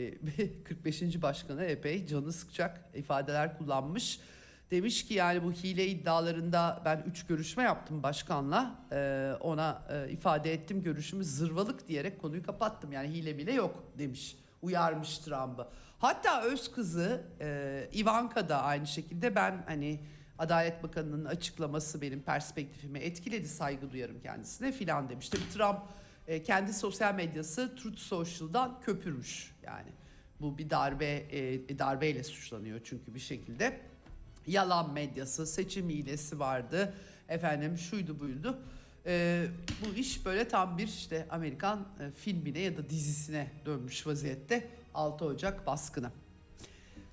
e, kırk beşinci başkanı epey canı sıkacak ifadeler kullanmış. Demiş ki yani bu hile iddialarında ben üç görüşme yaptım başkanla, e, ona e, ifade ettim görüşümü, zırvalık diyerek konuyu kapattım, yani hile bile yok demiş, uyarmış Trump'ı. Hatta öz kızı e, Ivanka da aynı şekilde, ben hani Adalet Bakanı'nın açıklaması benim perspektifimi etkiledi, saygı duyarım kendisine filan demiş. Tabii Trump e, kendi sosyal medyası Truth Social'dan köpürmüş, yani bu bir darbe, e, darbeyle suçlanıyor çünkü bir şekilde. Yalan medyası, seçim hilesi vardı, efendim şuydu buydu. Ee, bu iş böyle tam bir işte Amerikan e, filmine ya da dizisine dönmüş vaziyette altı Ocak baskını.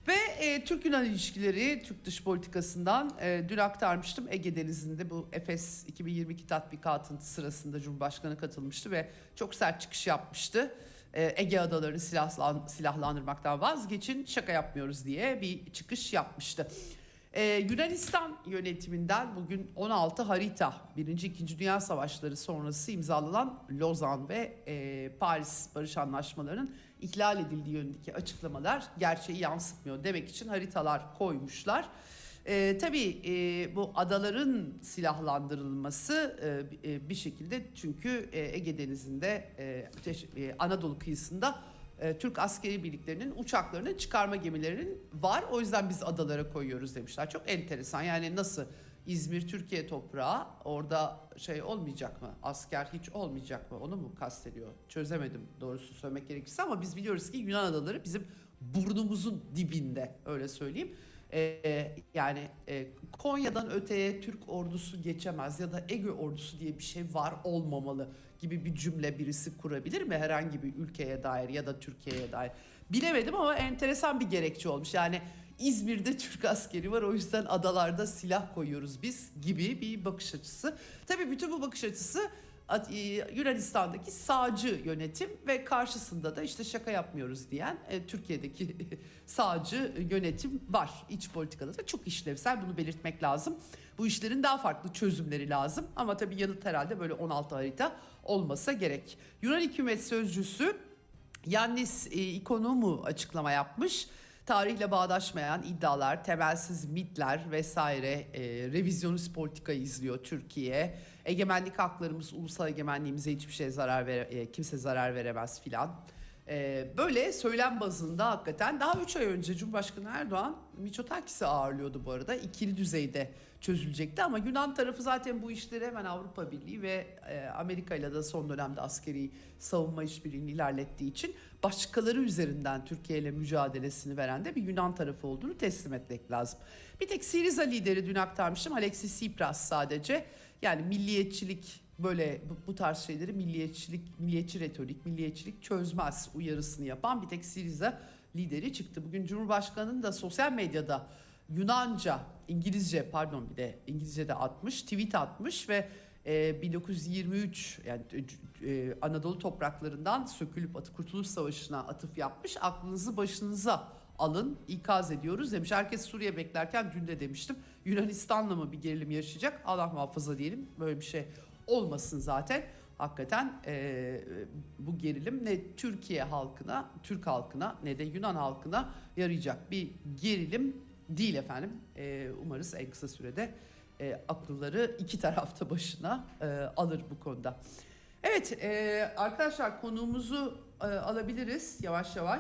Ve e, Türk-Yunan ilişkileri, Türk dış politikasından e, dün aktarmıştım. Ege Denizi'nde bu Efes iki bin yirmi iki tatbikatının sırasında Cumhurbaşkanı katılmıştı ve çok sert çıkış yapmıştı. E, Ege adalarını silahlan, silahlandırmaktan vazgeçin, şaka yapmıyoruz diye bir çıkış yapmıştı. Ee, Yunanistan yönetiminden bugün on altı harita, Birinci İkinci Dünya Savaşları sonrası imzalanan Lozan ve e, Paris Barış Anlaşmaları'nın ihlal edildiği yönündeki açıklamalar gerçeği yansıtmıyor demek için haritalar koymuşlar. Ee, tabii e, bu adaların silahlandırılması e, e, bir şekilde çünkü e, Ege Denizi'nde e, e, Anadolu kıyısında e, Türk askeri birliklerinin uçaklarının çıkarma gemilerinin var. O yüzden biz adalara koyuyoruz demişler. Çok enteresan, yani nasıl İzmir Türkiye toprağı, orada şey olmayacak mı? Asker hiç olmayacak mı? Onu mu kastediyor? Çözemedim doğrusu söylemek gerekirse, ama biz biliyoruz ki Yunan adaları bizim burnumuzun dibinde, öyle söyleyeyim. Ee, yani e, Konya'dan öteye Türk ordusu geçemez ya da Ege ordusu diye bir şey var olmamalı gibi bir cümle birisi kurabilir mi herhangi bir ülkeye dair ya da Türkiye'ye dair? Bilemedim ama enteresan bir gerekçe olmuş. Yani İzmir'de Türk askeri var, o yüzden adalarda silah koyuyoruz biz gibi bir bakış açısı. Tabii bütün bu bakış açısı Yunanistan'daki sağcı yönetim ve karşısında da işte şaka yapmıyoruz diyen e, Türkiye'deki sağcı yönetim var. İç politikada da çok işlevsel, bunu belirtmek lazım. Bu işlerin daha farklı çözümleri lazım ama tabii yanıt herhalde böyle on altı harita olmasa gerek. Yunan hükümet sözcüsü Yannis e, İkonomou açıklama yapmış. Tarihle bağdaşmayan iddialar, temelsiz mitler vesaire, e, revizyonist politika izliyor Türkiye. Egemenlik haklarımız, ulusal egemenliğimize hiçbir şey zarar vere, e, kimse zarar veremez filan. E, böyle söylem bazında hakikaten daha üç ay önce Cumhurbaşkanı Erdoğan Mitsotakis'i ağırlıyordu bu arada. İkili düzeyde çözülecekti ama Yunan tarafı zaten bu işleri hemen Avrupa Birliği ve e, Amerika ile de son dönemde askeri savunma işbirliğini ilerlettiği için başkaları üzerinden Türkiye ile mücadelesini veren de bir Yunan tarafı olduğunu teslim etmek lazım. Bir tek Syriza lideri dün aktarmıştım, Alexis Tsipras sadece, yani milliyetçilik, böyle bu, bu tarz şeyleri milliyetçilik, milliyetçi retorik, milliyetçilik çözmez uyarısını yapan bir tek Syriza lideri çıktı. Bugün Cumhurbaşkanı'nın da sosyal medyada Yunanca, İngilizce pardon bir de İngilizce de atmış, tweet atmış ve e, bin dokuz yüz yirmi üç yani e, Anadolu topraklarından sökülüp atı Kurtuluş Savaşı'na atıf yapmış. Aklınızı başınıza alın, ikaz ediyoruz demiş. Herkes Suriye beklerken dün de demiştim, Yunanistan'la mı bir gerilim yaşayacak? Allah muhafaza diyelim, böyle bir şey olmasın zaten. Hakikaten e, bu gerilim ne Türkiye halkına, Türk halkına ne de Yunan halkına yarayacak bir gerilim değil efendim. E, umarız en kısa sürede e, akılları iki tarafta başına e, alır bu konuda. Evet e, arkadaşlar, konuğumuzu e, alabiliriz yavaş yavaş.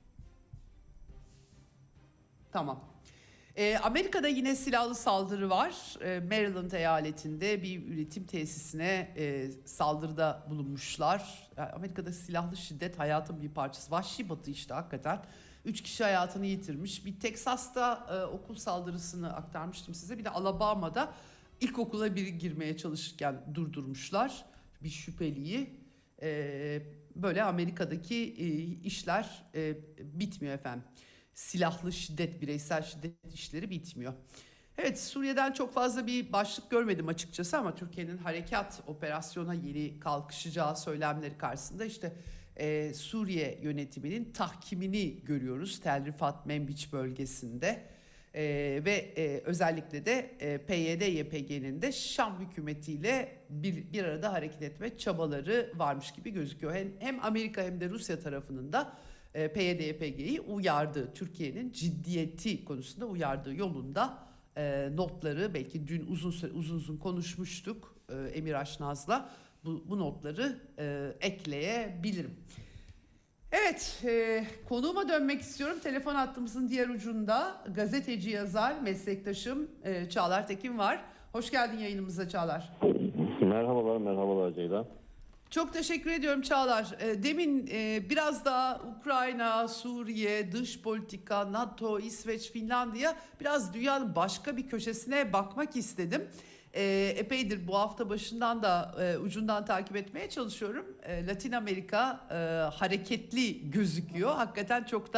Tamam. E, Amerika'da yine silahlı saldırı var. E, Maryland eyaletinde bir üretim tesisine e, saldırıda bulunmuşlar. Yani Amerika'da silahlı şiddet hayatın bir parçası. Vahşi batı işte hakikaten. Üç kişi hayatını yitirmiş. Bir Teksas'ta e, okul saldırısını aktarmıştım size. Bir de Alabama'da ilkokula biri girmeye çalışırken durdurmuşlar bir şüpheliyi. E, böyle Amerika'daki e, işler e, bitmiyor efendim. Silahlı şiddet, bireysel şiddet işleri bitmiyor. Evet, Suriye'den çok fazla bir başlık görmedim açıkçası ama Türkiye'nin harekat operasyona yeni kalkışacağı söylemleri karşısında işte Ee, Suriye yönetiminin tahkimini görüyoruz Tel Rifat Menbiç bölgesinde ee, ve e, özellikle de e, P Y D Y P G'nin de Şam hükümetiyle bir, bir arada hareket etme çabaları varmış gibi gözüküyor. Hem, hem Amerika hem de Rusya tarafının da e, P Y D Y P G'yi uyardığı, Türkiye'nin ciddiyeti konusunda uyardığı yolunda e, notları, belki dün uzun uzun uzun konuşmuştuk e, Emir Aşnaz'la. Bu, bu notları e, ekleyebilirim. Evet, e, konuğuma dönmek istiyorum. Telefon hattımızın diğer ucunda gazeteci, yazar, meslektaşım e, Çağlar Tekin var. Hoş geldin yayınımıza Çağlar. Merhabalar, merhabalar Ceyda. Çok teşekkür ediyorum Çağlar. E, demin e, biraz daha Ukrayna, Suriye, dış politika, NATO, İsveç, Finlandiya, biraz dünyanın başka bir köşesine bakmak istedim. E, epeydir bu hafta başından da e, ucundan takip etmeye çalışıyorum. E, Latin Amerika e, hareketli gözüküyor. Hakikaten çok da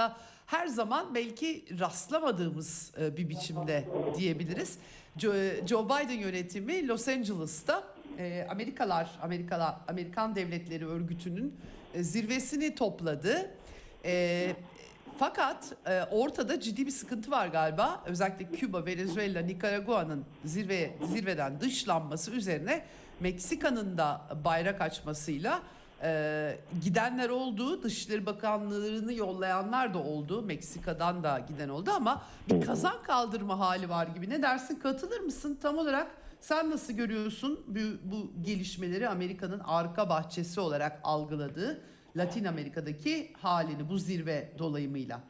her zaman belki rastlamadığımız e, bir biçimde diyebiliriz. Joe, Joe Biden yönetimi Los Angeles'ta e, Amerikalar, Amerikalar, Amerikan Devletleri Örgütü'nün e, zirvesini topladı. E, fakat e, ortada ciddi bir sıkıntı var galiba. Özellikle Küba, Venezuela, Nikaragua'nın zirve zirveden dışlanması üzerine Meksika'nın da bayrak açmasıyla e, gidenler oldu. Dışişleri Bakanlığı'nı yollayanlar da oldu. Meksika'dan da giden oldu ama bir kazan kaldırma hali var gibi. Ne dersin, katılır mısın? Tam olarak sen nasıl görüyorsun bu, bu gelişmeleri, Amerika'nın arka bahçesi olarak algıladığı Latin Amerika'daki halini bu zirve dolayımıyla?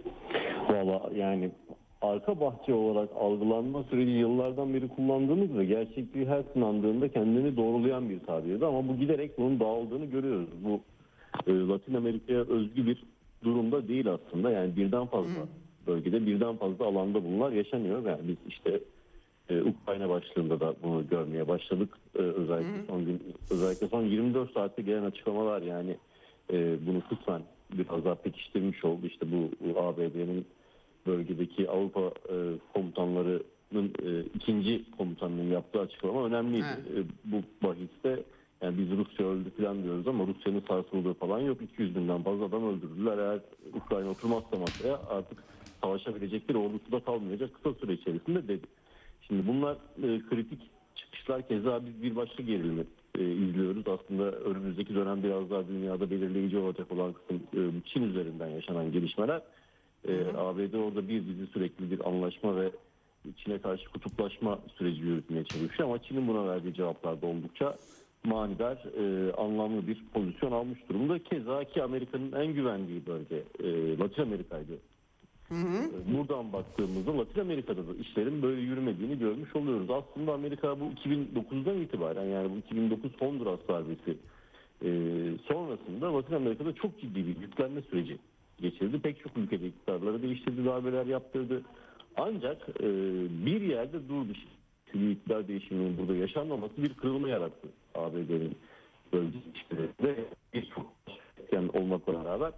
Valla yani arka bahçe olarak algılanma süreci yıllardan beri kullandığımız ve gerçekliği her sınandığında kendini doğrulayan bir tabirdi ama bu giderek bunun dağıldığını görüyoruz. Bu e, Latin Amerika'ya özgü bir durumda değil aslında. Yani birden fazla hmm. bölgede birden fazla alanda bunlar yaşanıyor. Yani biz işte e, Ukrayna başlığında da bunu görmeye başladık. E, özellikle hmm. son gün, özellikle son yirmi dört saatte gelen açıklamalar yani e, bunu kısmen biraz daha pekiştirmiş oldu. İşte bu, bu A B D'nin bölgedeki Avrupa e, komutanlarının e, ikinci komutanının yaptığı açıklama önemliydi. E, bu bahiste yani biz Rusya öldü falan diyoruz ama Rusya'nın sarsıldığı falan yok. iki yüz binden fazla adam öldürdüler. Eğer Ukrayna oturmazsa masaya artık savaşabilecek bir ordusu da kalmayacak kısa süre içerisinde dedi. Şimdi bunlar e, kritik çıkışlar. Keza biz bir başka gerilimi e, izliyoruz. Aslında önümüzdeki dönem biraz daha dünyada belirleyici olacak olan kısım e, Çin üzerinden yaşanan gelişmeler. Ee, A B D orada bir dizi sürekli bir anlaşma ve Çin'e karşı kutuplaşma süreci yürütmeye çalışıyor ama Çin'in buna verdiği cevaplar da oldukça manidar, e, anlamlı bir pozisyon almış durumda. Keza ki Amerika'nın en güvendiği bölge e, Latin Amerika'ydı. Hı hı. Buradan baktığımızda Latin Amerika'da da işlerin böyle yürümediğini görmüş oluyoruz. Aslında Amerika bu iki bin dokuzdan itibaren yani bu iki bin dokuz Honduras darbesi e, sonrasında Latin Amerika'da çok ciddi bir yüklenme süreci geçirdi. Pek çok ülkede iktidarları değiştirdi, darbeler yaptırdı. Ancak e, bir yerde durdu. Bir iktidar değişiminin burada yaşanmaması bir kırılma yarattı A B D'nin bölge ilişkilerinde. Birçok etken olmakla beraber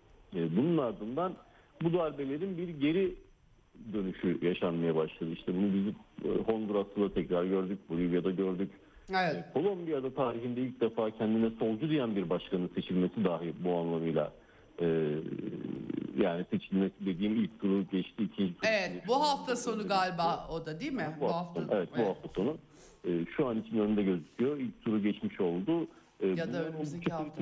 e, bunun ardından bu darbelerin bir geri dönüşü yaşanmaya başladı. İşte bunu biz e, Honduras'ta da tekrar gördük, Bolivya'da gördük. Evet. E, Kolombiya'da tarihinde ilk defa kendine solcu diyen bir başkanın seçilmesi dahi bu anlamıyla Ee, yani seçilmesi dediğim ilk turu geçti, ikinci turu. Evet, bu hafta sonu galiba o da değil mi? Bu, bu hafta, hafta evet, evet bu hafta sonu. Ee, şu an için önünde gözüküyor. İlk turu geçmiş oldu. Ee, ya da önümüzdeki hafta.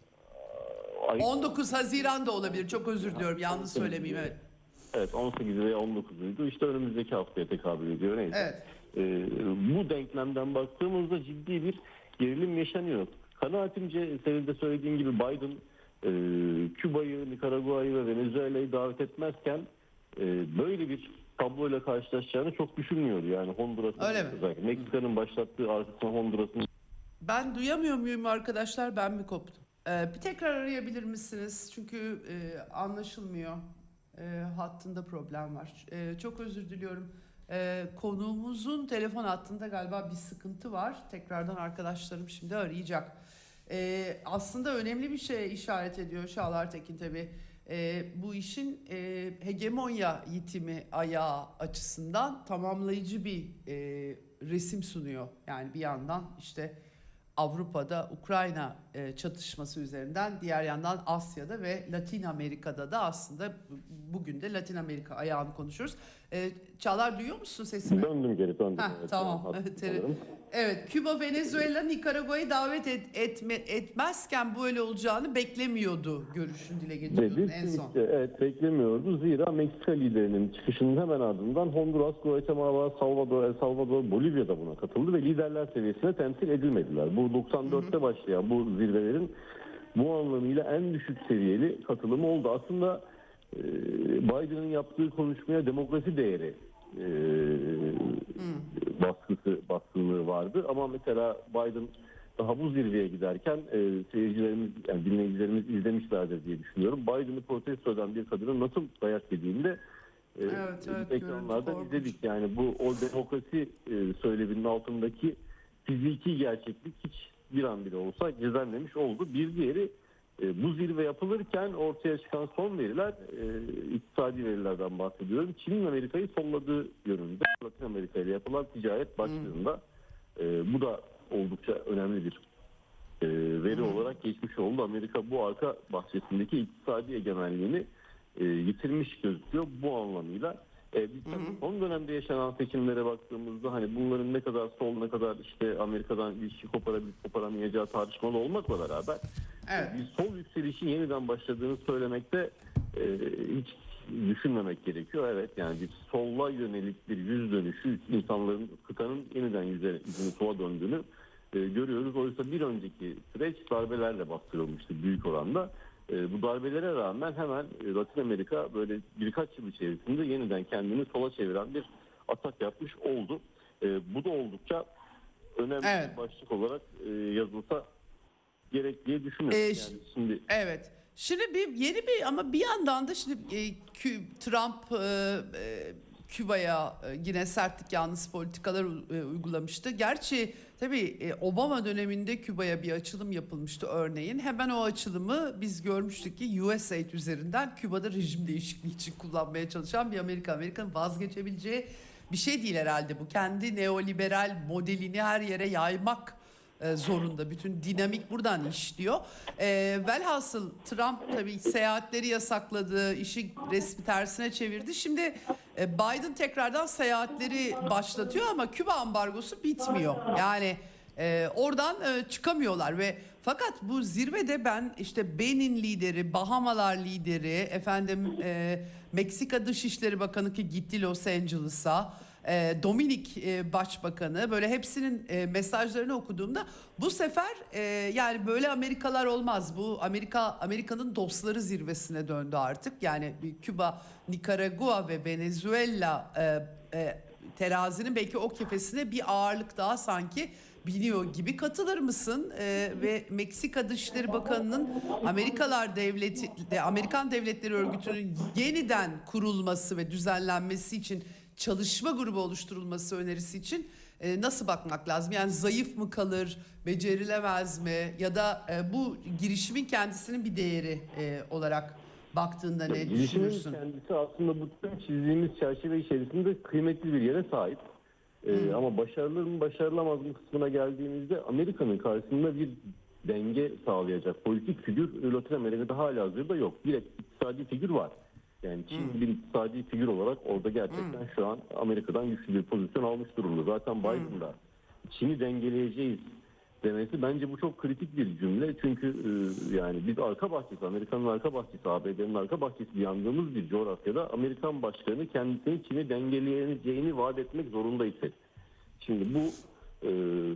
Ay... on dokuz Haziran da olabilir. Çok özür diliyorum. Yanlış söylemeyeyim. Evet. Evet, on sekiz veya on dokuzuydu. İşte önümüzdeki haftaya tekabül ediyor. Neyse. Evet. Ee, bu denklemden baktığımızda ciddi bir gerilim yaşanıyor. Kanaatimce senin de söylediğin gibi Biden Ee, Küba'yı, Nikaragua'yı ve Venezuela'yı davet etmezken e, böyle bir tabloyla karşılaşacağını çok düşünmüyordu. Yani Honduras'ın, Meksika'nın başlattığı arkasına Honduras'ın... Ben duyamıyor muyum arkadaşlar? Ben mi koptum? Ee, bir tekrar arayabilir misiniz? Çünkü e, anlaşılmıyor. E, hattında problem var. E, çok özür diliyorum. E, konuğumuzun telefon hattında galiba bir sıkıntı var. Tekrardan arkadaşlarım şimdi arayacak. Ee, aslında önemli bir şeye işaret ediyor Çağlar Tekin tabii. Ee, bu işin e, hegemonya yitimi ayağı açısından tamamlayıcı bir e, resim sunuyor. Yani bir yandan işte Avrupa'da Ukrayna e, çatışması üzerinden, diğer yandan Asya'da ve Latin Amerika'da da aslında bugün de Latin Amerika ayağını konuşuyoruz. E, Çağlar duyuyor musun sesimi? Döndüm geri döndüm. Heh, evet, tamam. Evet, Küba, Venezuela, Nikaragua'yı davet et, etme, etmezken böyle olacağını beklemiyordu görüşün dile getiriyordun en son. Işte, evet beklemiyordu. Zira Meksika liderinin çıkışının hemen ardından Honduras, Guatemala, Salvador, El Salvador, Bolivya da buna katıldı ve liderler seviyesine temsil edilmediler. Bu doksan dörtte başlayan bu zirvelerin bu anlamıyla en düşük seviyeli katılımı oldu. Aslında e, Biden'ın yaptığı konuşmaya demokrasi değeri e, hmm. baskısı, baskınlığı vardı. Ama mesela Biden daha bu zirveye giderken e, seyircilerimiz, yani dinleyicilerimiz izlemişlerdir diye düşünüyorum. Biden'ı protesto eden bir kadının nasıl dayak yediğini de e, evet, evet, ekranlardan izledik. Yani bu o demokrasi e, söyleminin altındaki fiziki gerçeklik hiç bir an bile olsa gizlenmemiş oldu. Bir diğeri E, bu zirve yapılırken ortaya çıkan son veriler, e, iktisadi verilerden bahsediyorum, Çin'in Amerika'yı solladığı yönünde. Latin Amerika ile yapılan ticaret başlığında e, bu da oldukça önemli bir e, veri hmm. olarak geçmiş oldu. Amerika bu arka bahçesindeki iktisadi egemenliğini e, yitirmiş gözüküyor bu anlamıyla. E, biz tabii son dönemde yaşanan seçimlere baktığımızda hani bunların ne kadar sol ne kadar işte Amerika'dan bir şey koparabilip koparamayacağı tartışmalı olmakla beraber evet. e, bir sol yükselişin yeniden başladığını söylemekte e, hiç düşünmemek gerekiyor. Evet, yani bir solla yönelik bir yüz dönüşü, insanların, kıtanın yeniden yüze, yüzünü sola döndüğünü e, görüyoruz. Oysa bir önceki süreç darbelerle bastırılmıştı büyük oranda. E, bu darbelere rağmen hemen e, Latin Amerika böyle birkaç yıl içerisinde yeniden kendini sola çeviren bir atak yapmış oldu. E, bu da oldukça önemli evet. bir başlık olarak e, yazılsa gerek diye düşünüyorum. Ee, yani şimdi evet. Şimdi bir yeni bir ama bir yandan da şimdi e, Trump e, e, Küba'ya e, yine sertlik yanlısı politikalar e, uygulamıştı. Gerçi tabii e, Obama döneminde Küba'ya bir açılım yapılmıştı örneğin. Hemen o açılımı biz görmüştük ki U S A I D üzerinden Küba'da rejim değişikliği için kullanmaya çalışan bir Amerika. Amerika'nın vazgeçebileceği bir şey değil herhalde bu. Kendi neoliberal modelini her yere yaymak zorunda. Bütün dinamik buradan işliyor. E, velhasıl Trump tabii seyahatleri yasakladı, işi resmi tersine çevirdi. Şimdi e, Biden tekrardan seyahatleri başlatıyor ama Küba ambargosu bitmiyor. Yani e, oradan e, çıkamıyorlar ve fakat bu zirvede ben işte Benin lideri, Bahamalar lideri, efendim e, Meksika Dışişleri Bakanı ki gitti Los Angeles'a, Dominik Başbakanı, böyle hepsinin mesajlarını okuduğumda bu sefer yani böyle Amerikalar olmaz. Bu Amerika Amerika'nın dostları zirvesine döndü artık. Yani Küba, Nikaragua ve Venezuela terazinin belki o kefesine bir ağırlık daha sanki biniyor gibi. Katılır mısın? Ee, ve Meksika Dışişleri Bakanı'nın Amerikalar Devleti, Amerikan Devletleri Örgütü'nün yeniden kurulması ve düzenlenmesi için çalışma grubu oluşturulması önerisi için e, nasıl bakmak lazım? Yani zayıf mı kalır, becerilemez mi? Ya da e, bu girişimin kendisinin bir değeri e, olarak baktığında ne girişimin düşünürsün? Girişimin kendisi aslında bu çizdiğimiz çerçeve içerisinde kıymetli bir yere sahip. Ee, ama başarılı mı başarılamaz mı kısmına geldiğimizde Amerika'nın karşısında bir denge sağlayacak politik figür Latin Amerika'da hala hazırda yok. Bir iktisadi figür var. Yani Çin hmm. bir iktisadi figür olarak orada gerçekten hmm. şu an Amerika'dan güçlü bir pozisyon almış durumda. Zaten Biden da Çin'i dengeleyeceğiz demesi bence bu çok kritik bir cümle. Çünkü e, yani biz arka bahçesi, Amerika'nın arka bahçesi, A B D'nin arka bahçesi yandığımız bir coğrafyada Amerikan başkanı kendisini Çin'i dengeleyeceğini vaat etmek zorunda hissetti. Şimdi bu e,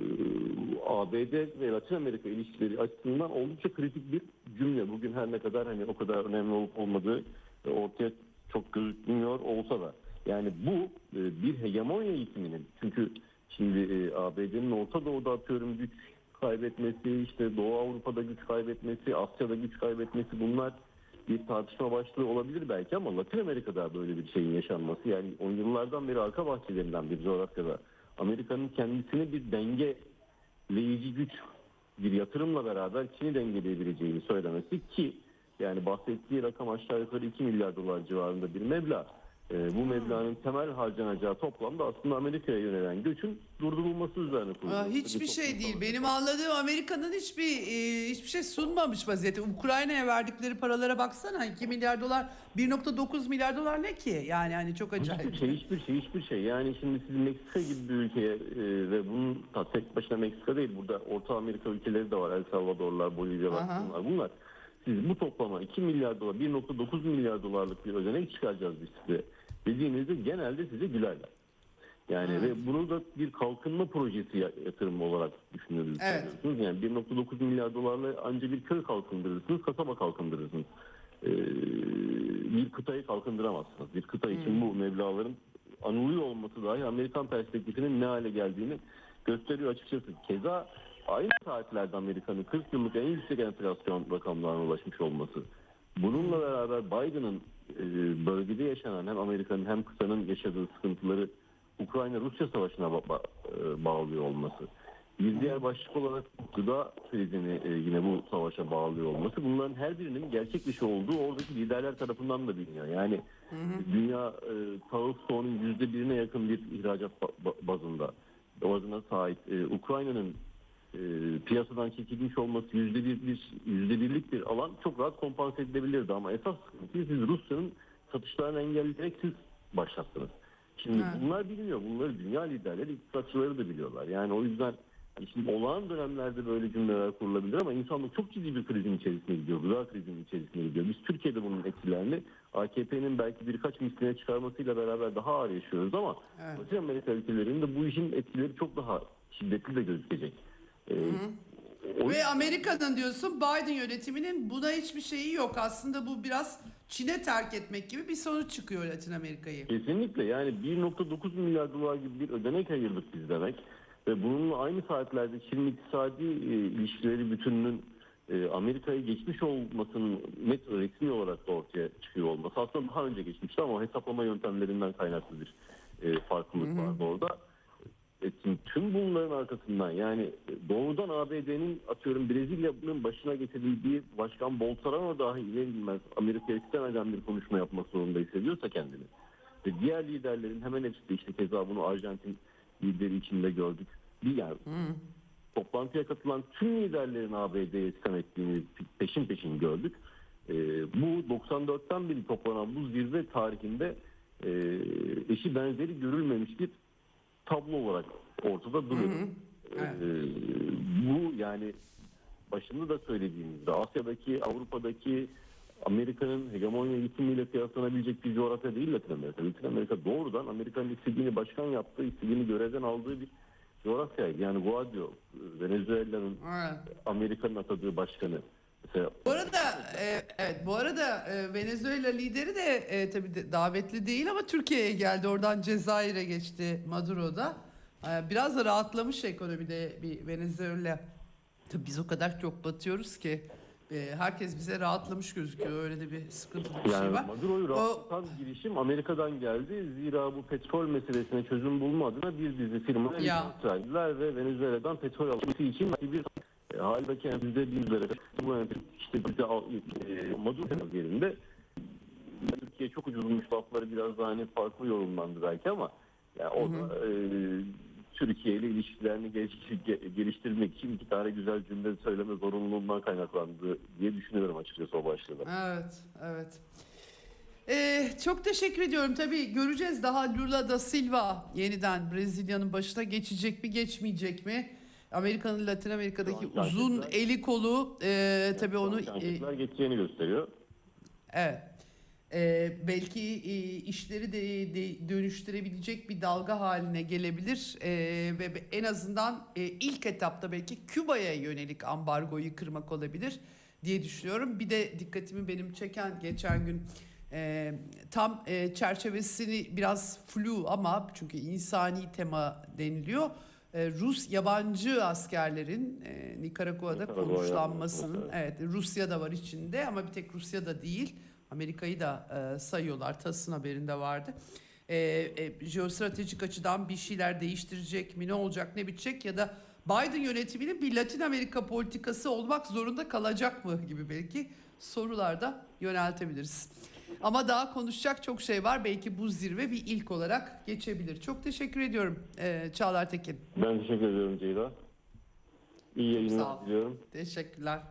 A B D ve Latin Amerika ilişkileri açısından oldukça kritik bir cümle. Bugün her ne kadar hani o kadar önemli olup olmadığı ortaya çok gözükmüyor olsa da. Yani bu e, bir hegemonya eğitiminin, çünkü şimdi e, A B D'nin Orta Doğu'da atıyorum güç kaybetmesi, işte Doğu Avrupa'da güç kaybetmesi, Asya'da güç kaybetmesi, bunlar bir tartışma başlığı olabilir belki ama Latin Amerika'da böyle bir şeyin yaşanması, yani on yıllardan beri arka bahçelerinden bir coğrafyada Amerika'nın kendisini bir dengeleyici güç, bir yatırımla beraber Çin'i dengeleyebileceğini söylemesi ki yani bahsettiği rakam aşağı yukarı iki milyar dolar civarında bir meblağ. Ee, bu meblağın temel harcanacağı toplamda aslında Amerika'ya yönelen göçün durdurulması üzerine kurulmuş. Hiçbir şey değil. Benim anladığım Amerika'nın hiçbir e, hiçbir şey sunmamış vaziyette. Ukrayna'ya verdikleri paralara baksana, iki milyar dolar, bir nokta dokuz milyar dolar ne ki? Yani hani çok acayip. Hiçbir şey, hiçbir şey, hiçbir şey. Yani şimdi siz Meksika gibi bir ülkeye e, ve bunun tek başına Meksika değil, burada Orta Amerika ülkeleri de var. El Salvadorlar, Bolivyalar, bunlar. bunlar. Siz bu toplama iki milyar dolar, bir nokta dokuz milyar dolarlık bir ödenek çıkaracağız biz size dediğinizde genelde size gülerler. Yani hmm. ve bunu da bir kalkınma projesi yatırımı olarak düşünüyoruz. Evet. Yani bir nokta dokuz milyar dolarla ancak bir köy kalkındırırsınız, kasaba kalkındırırsınız. Ee, bir kıtayı kalkındıramazsınız. Bir kıta için hmm. bu meblağların anılıyor olması dahi Amerikan perspektifinin ne hale geldiğini gösteriyor açıkçası. Keza aynı saatlerde Amerika'nın kırk yıllık en yüksek enflasyon rakamlarına ulaşmış olması. Bununla beraber Biden'ın bölgede yaşanan hem Amerika'nın hem kıtanın yaşadığı sıkıntıları Ukrayna-Rusya savaşına ba- ba- bağlıyor olması. Bir diğer başlık olarak gıda krizini e, yine bu savaşa bağlıyor olması. Bunların her birinin gerçek dışı olduğu oradaki liderler tarafından da biliniyor. Yani hı hı. dünya e, tahıl stoğunun yüzde birine yakın bir ihracat bazında bazına sahip. E, Ukrayna'nın e, piyasadan çekilmiş olması yüzde bir, bir yüzde birlik bir alan çok rahat kompanse edilebilirdi ama esas sıkıntıyı siz Rusya'nın satışlarını engelleyerek siz başlattınız. Şimdi evet. bunlar biliniyor. Bunları dünya liderleri, iktisatçıları da biliyorlar. Yani o yüzden şimdi olağan dönemlerde böyle cümleler kurulabilir ama insanlık çok ciddi bir krizin içerisine gidiyor. Gıda krizinin içerisine gidiyor. Biz Türkiye'de bunun etkilerini A K P'nin belki birkaç misline çıkarmasıyla beraber daha ağır yaşıyoruz ama evet. Batı Amerika ülkelerinde bu işin etkileri çok daha şiddetli de gözükecek. Ee, o... Ve Amerika'nın diyorsun Biden yönetiminin buna hiçbir şeyi yok. Aslında bu biraz Çin'e terk etmek gibi bir sonuç çıkıyor Latin Amerika'yı. Kesinlikle yani bir nokta dokuz milyar dolar gibi bir ödenek ayırdık biz demek. Ve bununla aynı saatlerde Çin'in iktisadi e, ilişkileri bütününün e, Amerika'ya geçmiş olmasının net resmi olarak da ortaya çıkıyor olması. Aslında daha önce geçmişti ama hesaplama yöntemlerinden kaynaklı bir e, farklılık hı hı. vardı orada. E, tüm bunların arkasından yani doğrudan A B D'nin atıyorum Brezilya'nın başına getirildiği Başkan Bolsonaro dahi inanılmaz Amerika'ya istemeden bir konuşma yapmak zorunda hissediyorsa kendini. Ve diğer liderlerin hemen hepsi de işte keza bunu Arjantin lideri içinde gördük. Bir yer hmm. toplantıya katılan tüm liderlerin A B D'ye iskan ettiğini peşin peşin gördük. Ee, bu doksan dörtten beri toplanan bu zirve tarihinde e, eşi benzeri görülmemiş bir tablo olarak ortada duruyor. Hmm. Evet. Ee, bu yani başında da söylediğimizde Asya'daki, Avrupa'daki Amerika'nın hegemonya yitimiyle kıyaslanabilecek bir coğrafya değil Latin Amerika. Latin Amerika doğrudan Amerika'nın istediğini başkan yaptığı, istediğini görevden aldığı bir coğrafyaydı. Yani Guaido, Venezuela'nın evet. Amerika'nın atadığı başkanı. Mesela, bu arada e, evet bu arada e, Venezuela lideri de e, tabii de, davetli değil ama Türkiye'ye geldi. Oradan Cezayir'e geçti Maduro'da. E, biraz da rahatlamış ekonomide bir Venezuela. Tabii biz o kadar çok batıyoruz ki herkes bize rahatlamış gözüküyor. Öyle de bir sıkıntılı bir yani şey var. Maduro'yu rahatlatan o... girişim Amerika'dan geldi. Zira bu petrol meselesine çözüm bulma adına bir dizi firmaya yükseldiler ve Venezuela'dan petrol alması için bir e, haldeki yani bizde bir lira bu işte bize e, Maduro yerinde Türkiye çok ucuzmuş lafları biraz daha hani farklı yorumlandı belki ama yani o da e, Türkiye ile ilişkilerini geliştirmek için iki tane güzel cümle söyleme zorunluluğundan kaynaklandı diye düşünüyorum açıkçası o başlığında. Evet, evet. Ee, çok teşekkür ediyorum. Tabii göreceğiz daha Lula da Silva yeniden Brezilya'nın başına geçecek mi, geçmeyecek mi? Amerika'nın Latin Amerika'daki uzun eli kolu e, tabii onu... E, geçeceğini gösteriyor. Evet. Ee, belki e, işleri de, de dönüştürebilecek bir dalga haline gelebilir ee, ve en azından e, ilk etapta belki Küba'ya yönelik ambargoyu kırmak olabilir diye düşünüyorum. Bir de dikkatimi benim çeken geçen gün e, tam e, çerçevesini biraz flu ama çünkü insani tema deniliyor. E, Rus yabancı askerlerin e, Nikaragua'da konuşlanmasının evet Rusya da var içinde ama bir tek Rusya da değil. Amerika'yı da e, sayıyorlar. TASS'ın haberinde vardı. E, e, jeostratejik açıdan bir şeyler değiştirecek mi? Ne olacak? Ne bitecek? Ya da Biden yönetiminin bir Latin Amerika politikası olmak zorunda kalacak mı? Gibi belki sorular da yöneltebiliriz. Ama daha konuşacak çok şey var. Belki bu zirve bir ilk olarak geçebilir. Çok teşekkür ediyorum e, Çağlar Tekin. Ben teşekkür ediyorum Ceyda. İyi yayınlar diliyorum. Teşekkürler.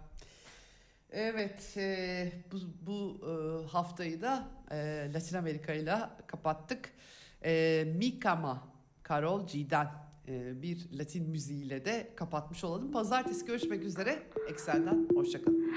Evet, e, bu, bu e, haftayı da e, Latin Amerika ile kapattık. E, Mikama, Karol G'den e, bir Latin müziğiyle de kapatmış olalım. Pazartesi görüşmek üzere. Eksen'den hoşçakalın.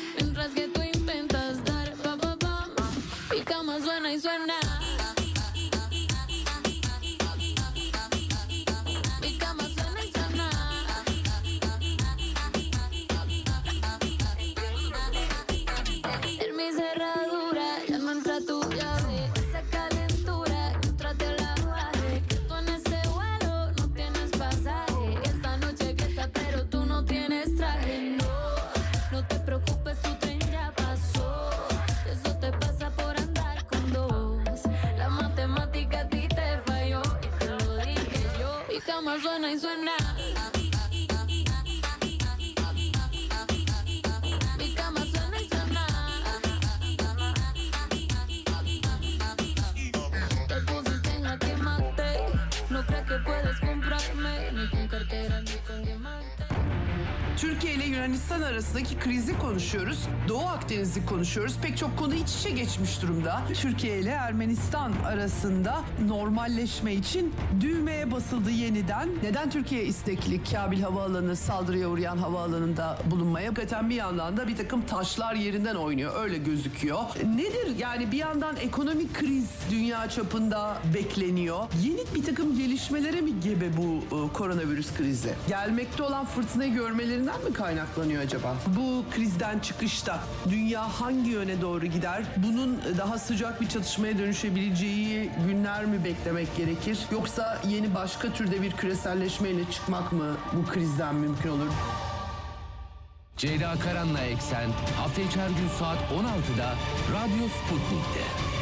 Suena y suena. cama suena y suena. Mi cama suena y suena. Te pusiste en la que maté. No crees que puedes comprarme ni con cartera ni con diamante. Türkiye ile Yunanistan arasındaki krizi konuşuyoruz. Doğu Akdeniz'i konuşuyoruz. Pek çok konu iç içe geçmiş durumda. Türkiye ile Ermenistan arasında normalleşme için düğmeye basıldı yeniden. Neden Türkiye istekli Kabil Havaalanı saldırıya uğrayan havaalanında bulunmaya? Hakikaten bir yandan da bir takım taşlar yerinden oynuyor. Öyle gözüküyor. Nedir? Yani bir yandan ekonomik kriz dünya çapında bekleniyor. Yeni bir takım gelişmelere mi gebe bu e, koronavirüs krizi? Gelmekte olan fırtınayı görmelerinden mi kaynaklanıyor acaba? Bu krizden çıkışta dünya hangi yöne doğru gider? Bunun daha sıcak bir çatışmaya dönüşebileceği günler mi beklemek gerekir? Yoksa yeni başka türde bir küreselleşmeyle çıkmak mı bu krizden mümkün olur? Ceyda Karan'la Eksen hafta içi her gün saat on altıda Radyo Sputnik'te.